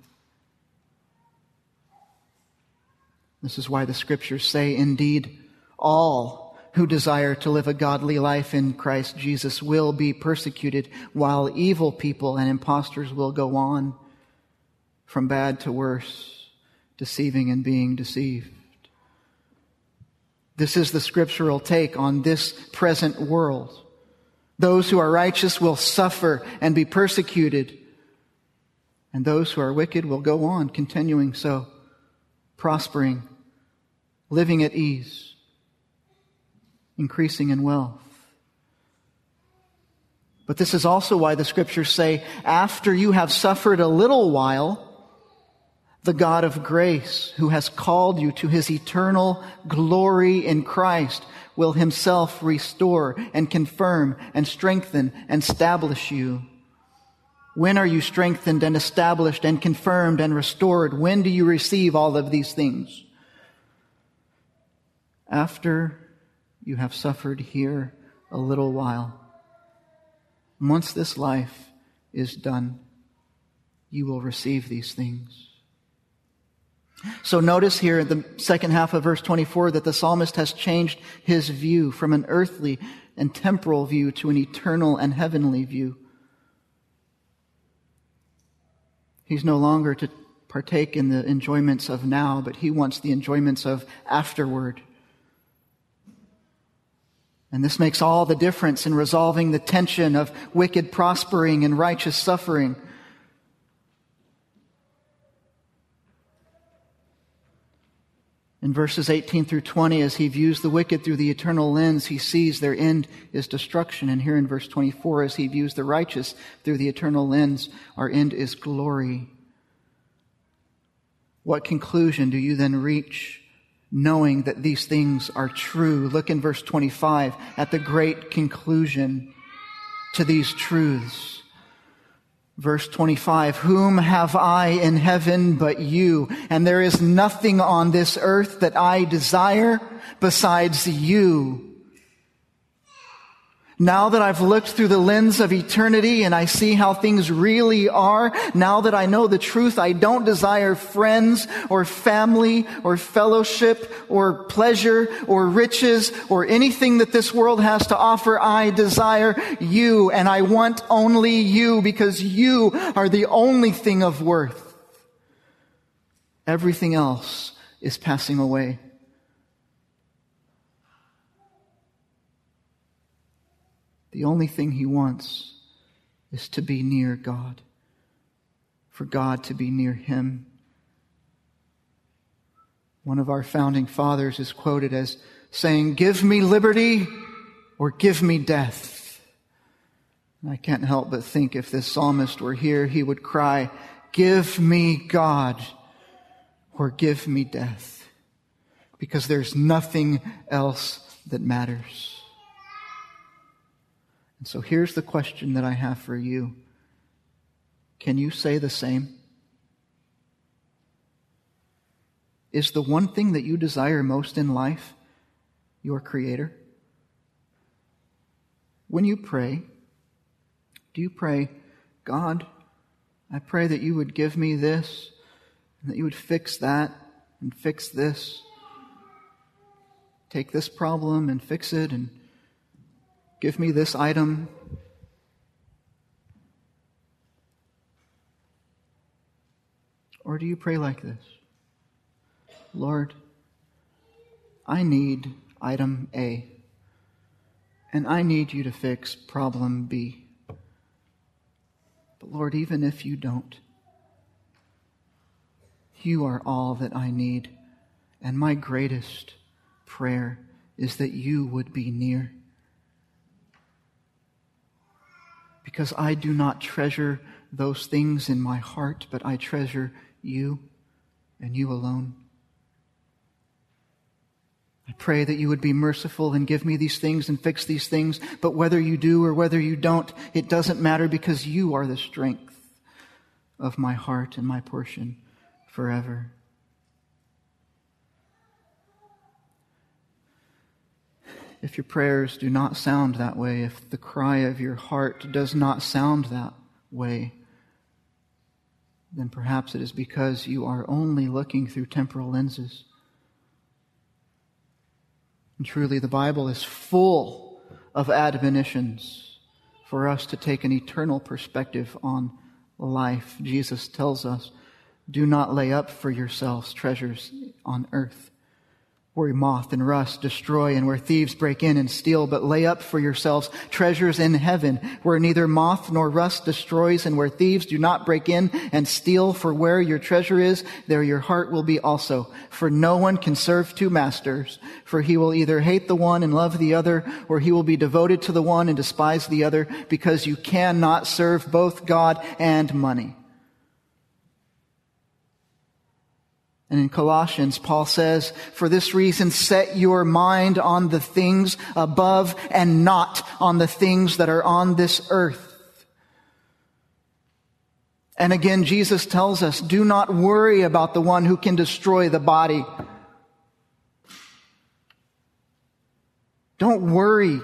This is why the scriptures say, indeed, all who desire to live a godly life in Christ Jesus will be persecuted, while evil people and impostors will go on from bad to worse, deceiving and being deceived. This is the scriptural take on this present world. Those who are righteous will suffer and be persecuted, and those who are wicked will go on continuing so, prospering, living at ease, increasing in wealth. But this is also why the scriptures say, after you have suffered a little while, the God of grace, who has called you to his eternal glory in Christ, will himself restore and confirm and strengthen and establish you. When are you strengthened and established and confirmed and restored? When do you receive all of these things? After you have suffered here a little while. Once this life is done, you will receive these things. So notice here in the second half of verse twenty-four that the psalmist has changed his view from an earthly and temporal view to an eternal and heavenly view. He's no longer to partake in the enjoyments of now, but he wants the enjoyments of afterward. And this makes all the difference in resolving the tension of wicked prospering and righteous suffering. In verses eighteen through twenty, as he views the wicked through the eternal lens, he sees their end is destruction. And here in verse twenty-four, as he views the righteous through the eternal lens, our end is glory. What conclusion do you then reach, knowing that these things are true? Look in verse twenty-five at the great conclusion to these truths. Verse twenty-five, whom have I in heaven but you? And there is nothing on this earth that I desire besides you. Now that I've looked through the lens of eternity and I see how things really are, now that I know the truth, I don't desire friends or family or fellowship or pleasure or riches or anything that this world has to offer. I desire you, and I want only you, because you are the only thing of worth. Everything else is passing away. The only thing he wants is to be near God, for God to be near him. One of our founding fathers is quoted as saying, "Give me liberty or give me death." And I can't help but think if this psalmist were here, he would cry, "Give me God or give me death," because there's nothing else that matters. And so here's the question that I have for you. Can you say the same? Is the one thing that you desire most in life your Creator? When you pray, do you pray, "God, I pray that you would give me this, and that you would fix that, and fix this. Take this problem and fix it, and give me this item"? Or do you pray like this? "Lord, I need item A, and I need you to fix problem B. But Lord, even if you don't, you are all that I need, and my greatest prayer is that you would be near. Because I do not treasure those things in my heart, but I treasure you and you alone. I pray that you would be merciful and give me these things and fix these things, but whether you do or whether you don't, it doesn't matter, because you are the strength of my heart and my portion forever." If your prayers do not sound that way, if the cry of your heart does not sound that way, then perhaps it is because you are only looking through temporal lenses. And truly, the Bible is full of admonitions for us to take an eternal perspective on life. Jesus tells us, "Do not lay up for yourselves treasures on earth, where moth and rust destroy and where thieves break in and steal, but lay up for yourselves treasures in heaven, where neither moth nor rust destroys and where thieves do not break in and steal. For where your treasure is, there your heart will be also. For no one can serve two masters, for he will either hate the one and love the other, or he will be devoted to the one and despise the other, because you cannot serve both God and money." And in Colossians, Paul says, for this reason, set your mind on the things above and not on the things that are on this earth. And again, Jesus tells us, do not worry about the one who can destroy the body. Don't worry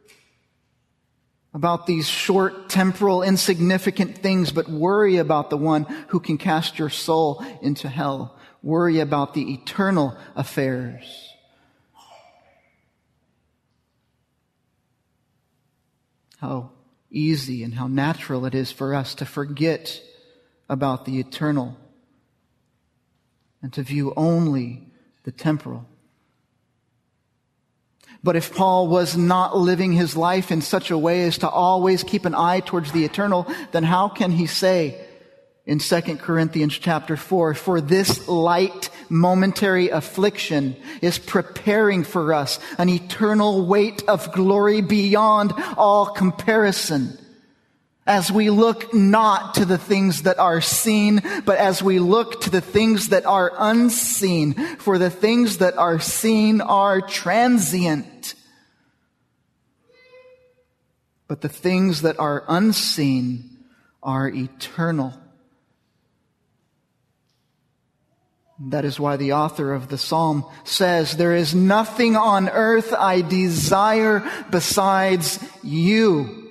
about these short, temporal, insignificant things, but worry about the one who can cast your soul into hell. Worry about the eternal affairs. How easy and how natural it is for us to forget about the eternal and to view only the temporal. But if Paul was not living his life in such a way as to always keep an eye towards the eternal, then how can he say in Second Corinthians chapter four, for this light momentary affliction is preparing for us an eternal weight of glory beyond all comparison, as we look not to the things that are seen, but as we look to the things that are unseen. For the things that are seen are transient, but the things that are unseen are eternal. That is why the author of the psalm says, there is nothing on earth I desire besides you.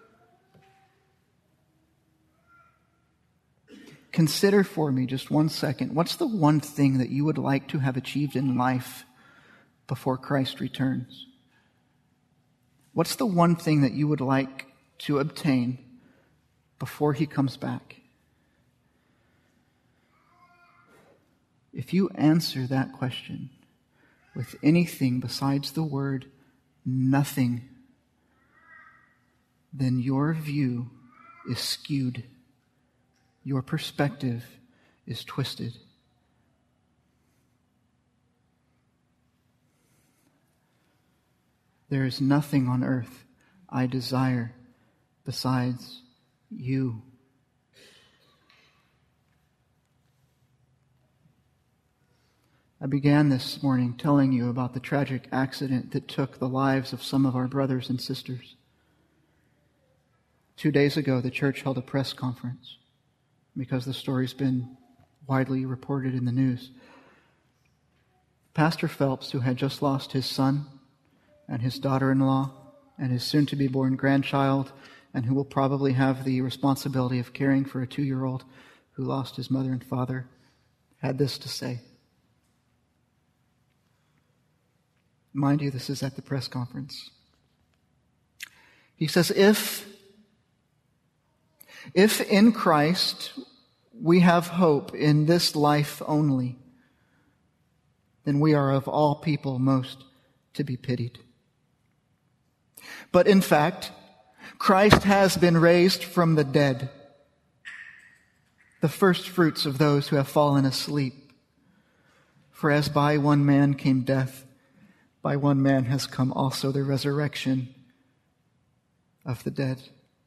Consider for me just one second, what's the one thing that you would like to have achieved in life before Christ returns? What's the one thing that you would like to obtain before He comes back? If you answer that question with anything besides the word nothing, then your view is skewed. Your perspective is twisted. There is nothing on earth I desire besides you. I began this morning telling you about the tragic accident that took the lives of some of our brothers and sisters. Two days ago, the church held a press conference because the story's been widely reported in the news. Pastor Phelps, who had just lost his son and his daughter-in-law and his soon-to-be-born grandchild, and who will probably have the responsibility of caring for a two-year-old who lost his mother and father, had this to say. Mind you, this is at the press conference. He says, if, if in Christ we have hope in this life only, then we are of all people most to be pitied. But in fact, Christ has been raised from the dead, the first fruits of those who have fallen asleep. For as by one man came death, by one man has come also the resurrection of the dead.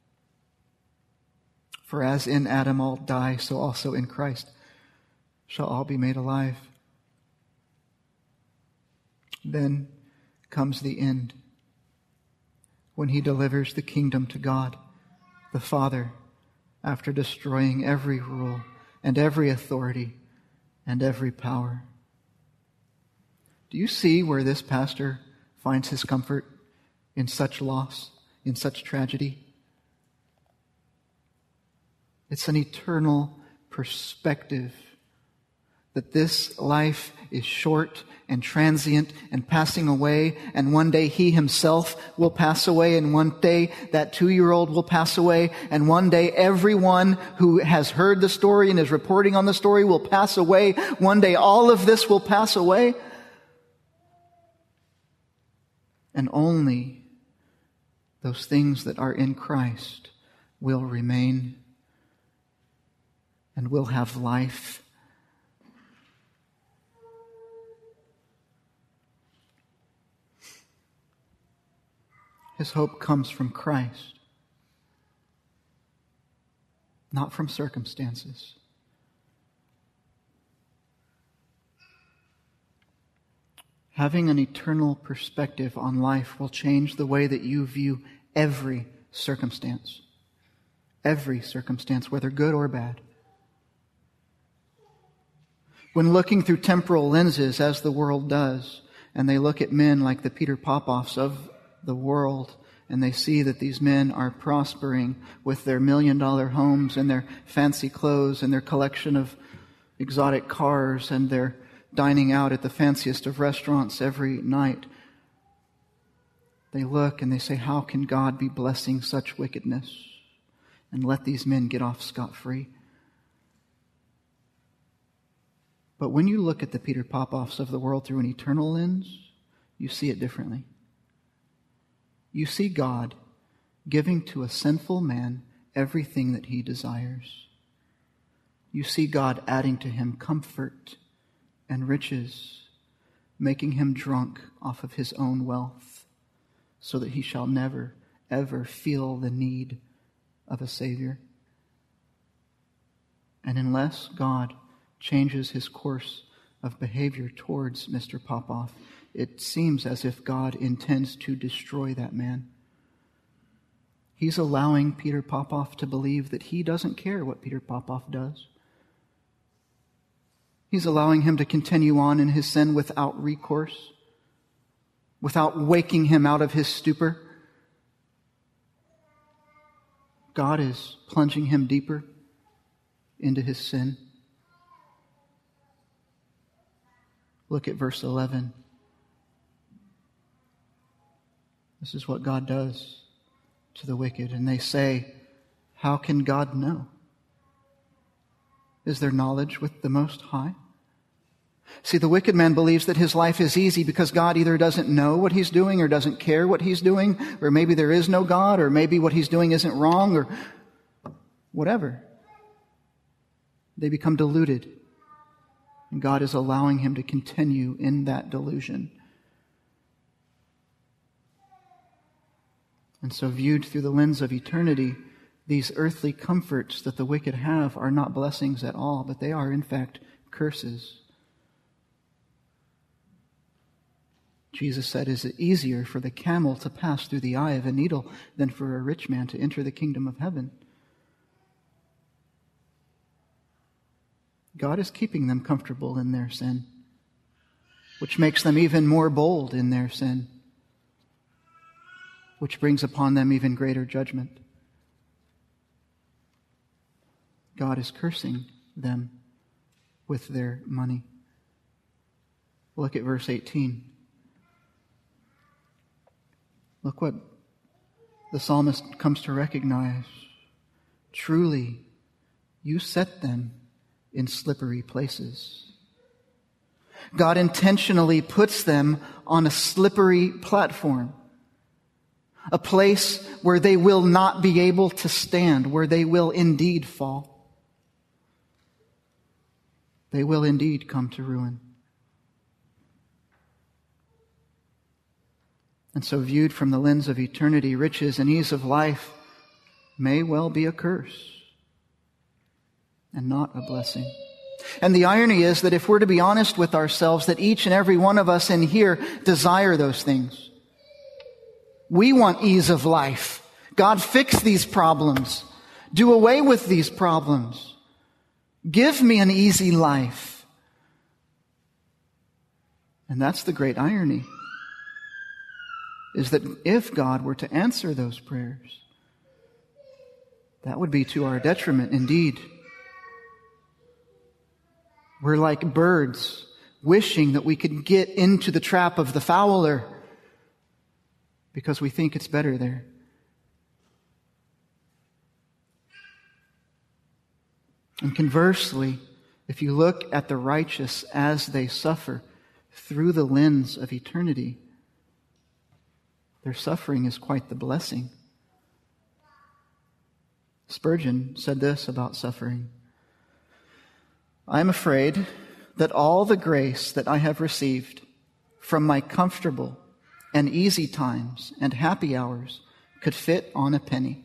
For as in Adam all die, so also in Christ shall all be made alive. Then comes the end, when He delivers the kingdom to God, the Father, after destroying every rule and every authority and every power. Do you see where this pastor finds his comfort in such loss, in such tragedy? It's an eternal perspective that this life is short and transient and passing away, and one day he himself will pass away, and one day that two-year-old will pass away, and one day everyone who has heard the story and is reporting on the story will pass away. One day all of this will pass away. And only those things that are in Christ will remain and will have life. His hope comes from Christ, not from circumstances. Having an eternal perspective on life will change the way that you view every circumstance. Every circumstance, whether good or bad. When looking through temporal lenses, as the world does, and they look at men like the Peter Popoffs of the world, and they see that these men are prospering with their million-dollar homes and their fancy clothes and their collection of exotic cars and their dining out at the fanciest of restaurants every night. They look and they say, how can God be blessing such wickedness and let these men get off scot-free? But when you look at the Peter Popoffs of the world through an eternal lens, you see it differently. You see God giving to a sinful man everything that he desires. You see God adding to him comfort and riches, making him drunk off of his own wealth, so that he shall never, ever feel the need of a Savior. And unless God changes his course of behavior towards Mister Popoff, it seems as if God intends to destroy that man. He's allowing Peter Popoff to believe that he doesn't care what Peter Popoff does. He's allowing him to continue on in his sin without recourse, without waking him out of his stupor. God is plunging him deeper into his sin. Look at verse eleven. This is what God does to the wicked. And they say, how can God know? Is there knowledge with the Most High? See, the wicked man believes that his life is easy because God either doesn't know what he's doing or doesn't care what he's doing, or maybe there is no God, or maybe what he's doing isn't wrong, or whatever. They become deluded. And God is allowing him to continue in that delusion. And so viewed through the lens of eternity, these earthly comforts that the wicked have are not blessings at all, but they are in fact curses. Jesus said, is it easier for the camel to pass through the eye of a needle than for a rich man to enter the kingdom of heaven? God is keeping them comfortable in their sin, which makes them even more bold in their sin, which brings upon them even greater judgment. God is cursing them with their money. Look at verse eighteen. Look what the psalmist comes to recognize. Truly, you set them in slippery places. God intentionally puts them on a slippery platform, a place where they will not be able to stand, where they will indeed fall. They will indeed come to ruin. And so viewed from the lens of eternity, riches and ease of life may well be a curse and not a blessing. And the irony is that if we're to be honest with ourselves, that each and every one of us in here desire those things. We want ease of life. God, fix these problems. Do away with these problems. Give me an easy life. And that's the great irony, is that if God were to answer those prayers, that would be to our detriment indeed. We're like birds wishing that we could get into the trap of the fowler because we think it's better there. And conversely, if you look at the righteous as they suffer through the lens of eternity, their suffering is quite the blessing. Spurgeon said this about suffering. I am afraid that all the grace that I have received from my comfortable and easy times and happy hours could fit on a penny.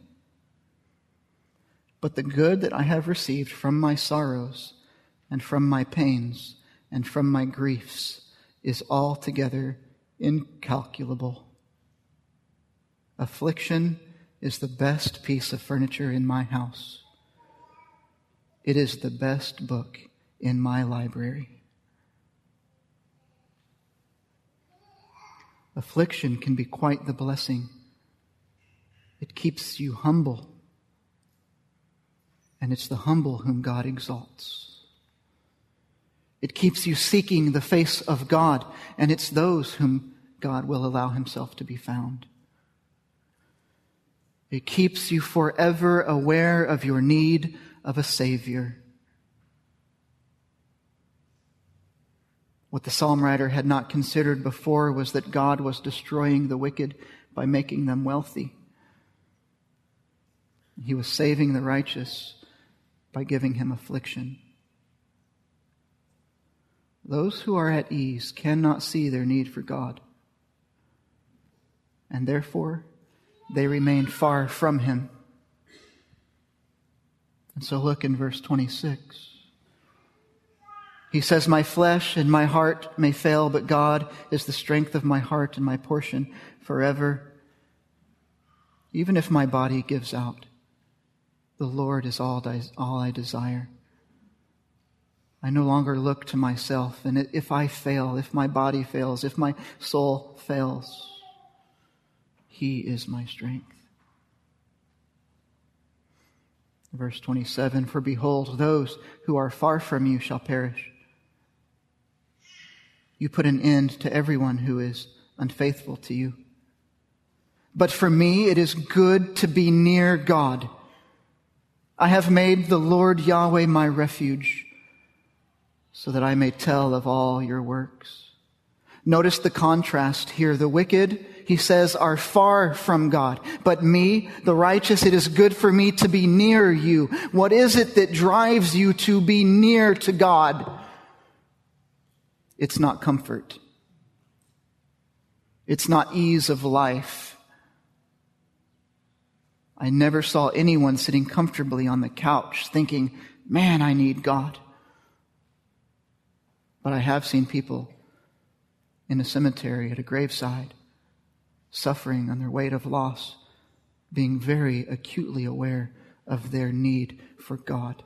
But the good that I have received from my sorrows and from my pains and from my griefs is altogether incalculable. Affliction is the best piece of furniture in my house. It is the best book in my library. Affliction can be quite the blessing. It keeps you humble. And it's the humble whom God exalts. It keeps you seeking the face of God, and it's those whom God will allow himself to be found. It keeps you forever aware of your need of a Savior. What the psalm writer had not considered before was that God was destroying the wicked by making them wealthy. He was saving the righteous by giving him affliction. Those who are at ease cannot see their need for God, and therefore they remain far from him. And so look in verse twenty-six. He says, "My flesh and my heart may fail, but God is the strength of my heart and my portion forever. Even if my body gives out, the Lord is all, all I desire. I no longer look to myself, and if I fail, if my body fails, if my soul fails, he is my strength." Verse twenty-seven, "For behold, those who are far from you shall perish. You put an end to everyone who is unfaithful to you. But for me it is good to be near God. I have made the Lord Yahweh my refuge, so that I may tell of all your works." Notice the contrast here. The wicked, he says, are far from God. But me, the righteous, it is good for me to be near you. What is it that drives you to be near to God? It's not comfort. It's not ease of life. I never saw anyone sitting comfortably on the couch thinking, "Man, I need God." But I have seen people in a cemetery at a graveside, suffering under weight of loss, being very acutely aware of their need for God,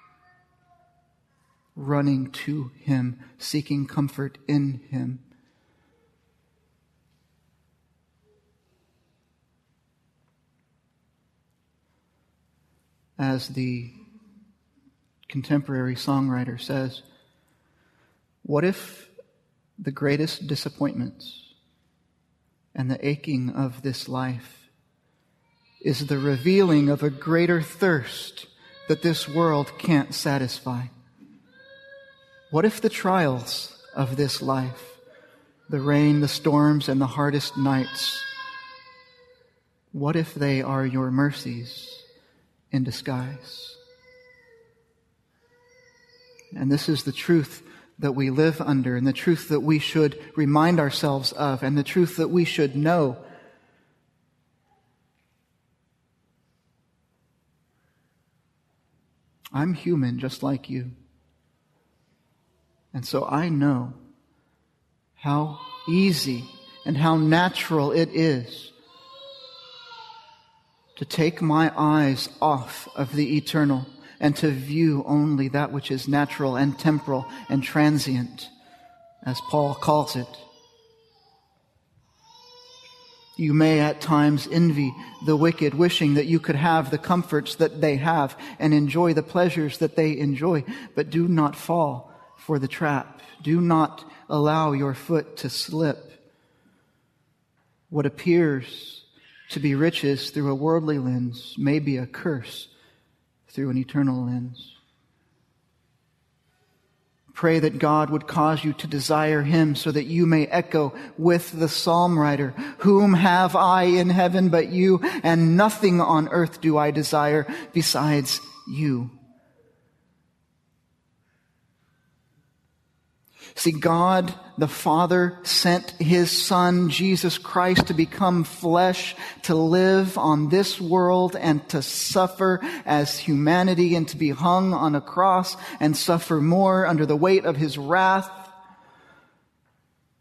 running to him, seeking comfort in him. As the contemporary songwriter says, what if the greatest disappointments and the aching of this life is the revealing of a greater thirst that this world can't satisfy? What if the trials of this life, the rain, the storms, and the hardest nights, what if they are your mercies in disguise? And this is the truth that we live under, and the truth that we should remind ourselves of, and the truth that we should know. I'm human just like you. And so I know how easy and how natural it is to take my eyes off of the eternal and to view only that which is natural and temporal and transient, as Paul calls it. You may at times envy the wicked, wishing that you could have the comforts that they have and enjoy the pleasures that they enjoy, but do not fall for the trap. Do not allow your foot to slip. What appears to be riches through a worldly lens may be a curse through an eternal lens. Pray that God would cause you to desire him so that you may echo with the psalm writer, "Whom have I in heaven but you, and nothing on earth do I desire besides you." See, God the Father sent his Son, Jesus Christ, to become flesh, to live on this world and to suffer as humanity and to be hung on a cross and suffer more under the weight of his wrath,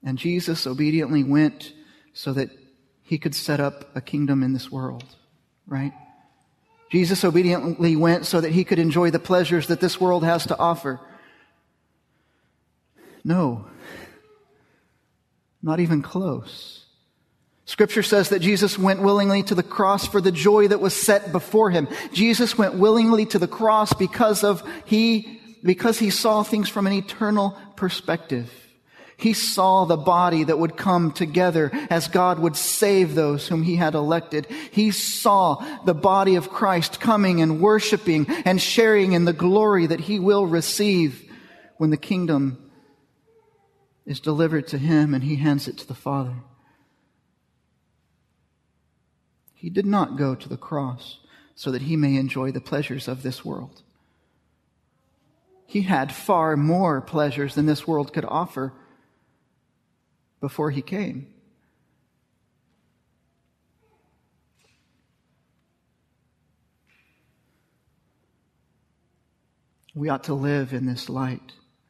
And Jesus obediently went so that he could set up a kingdom in this world, right? Jesus obediently went so that he could enjoy the pleasures that this world has to offer. No, not even close. Scripture says that Jesus went willingly to the cross for the joy that was set before him. Jesus went willingly to the cross because of he, because he saw things from an eternal perspective. He saw the body that would come together as God would save those whom he had elected. He saw the body of Christ coming and worshiping and sharing in the glory that he will receive when the kingdom is delivered to him and he hands it to the Father. He did not go to the cross so that he may enjoy the pleasures of this world. He had far more pleasures than this world could offer before he came. We ought to live in this light.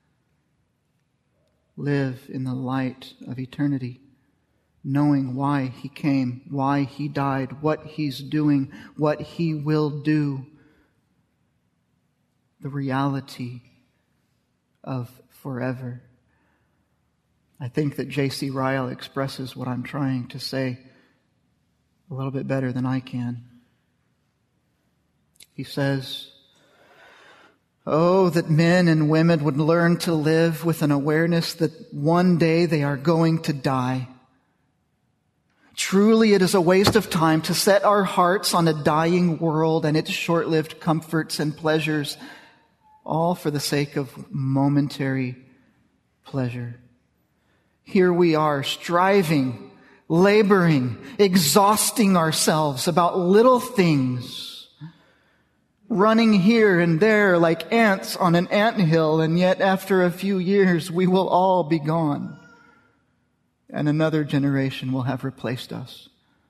Live in the light of eternity, knowing why he came, why he died, what he's doing, what he will do. The reality of forever. I think that J C Ryle expresses what I'm trying to say a little bit better than I can. He says, "Oh, that men and women would learn to live with an awareness that one day they are going to die. Truly, it is a waste of time to set our hearts on a dying world and its short-lived comforts and pleasures, all for the sake of momentary pleasure. Here we are, striving, laboring, exhausting ourselves about little things, running here and there like ants on an anthill, and yet after a few years we will all be gone, and another generation will have replaced us.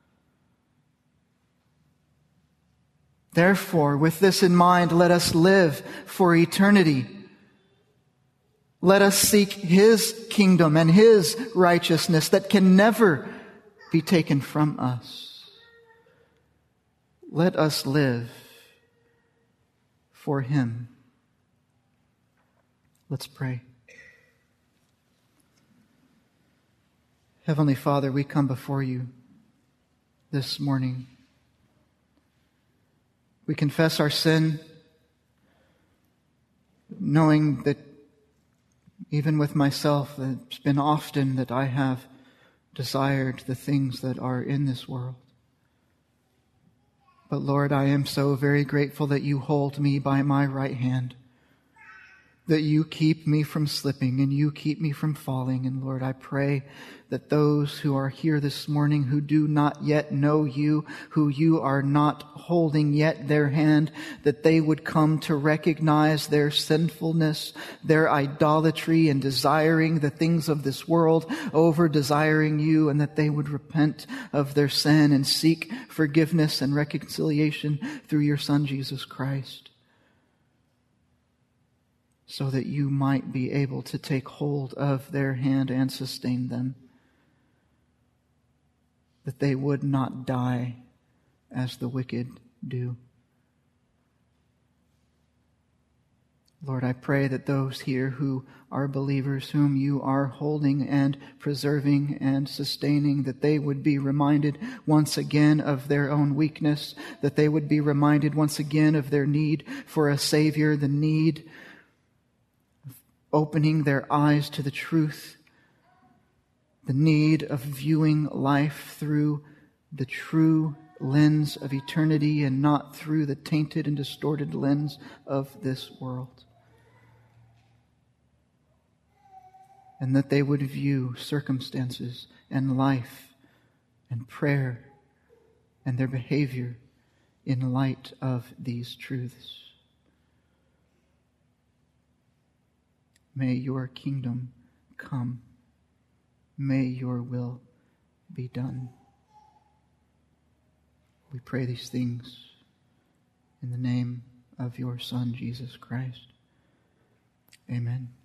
Therefore, with this in mind, let us live for eternity. Let us seek his kingdom and his righteousness that can never be taken from us. Let us live for him." Let's pray. Heavenly Father, we come before you this morning. We confess our sin, knowing that even with myself, it's been often that I have desired the things that are in this world. But Lord, I am so very grateful that you hold me by my right hand, that you keep me from slipping and you keep me from falling. And Lord, I pray that those who are here this morning who do not yet know you, who you are not holding yet their hand, that they would come to recognize their sinfulness, their idolatry and desiring the things of this world over desiring you, and that they would repent of their sin and seek forgiveness and reconciliation through your Son, Jesus Christ, so that you might be able to take hold of their hand and sustain them, that they would not die as the wicked do. Lord, I pray that those here who are believers, whom you are holding and preserving and sustaining, that they would be reminded once again of their own weakness, that they would be reminded once again of their need for a Savior, the need of opening their eyes to the truth, the need of viewing life through the true lens of eternity and not through the tainted and distorted lens of this world. And that they would view circumstances and life and prayer and their behavior in light of these truths. May your kingdom come. May your will be done. We pray these things in the name of your Son, Jesus Christ. Amen.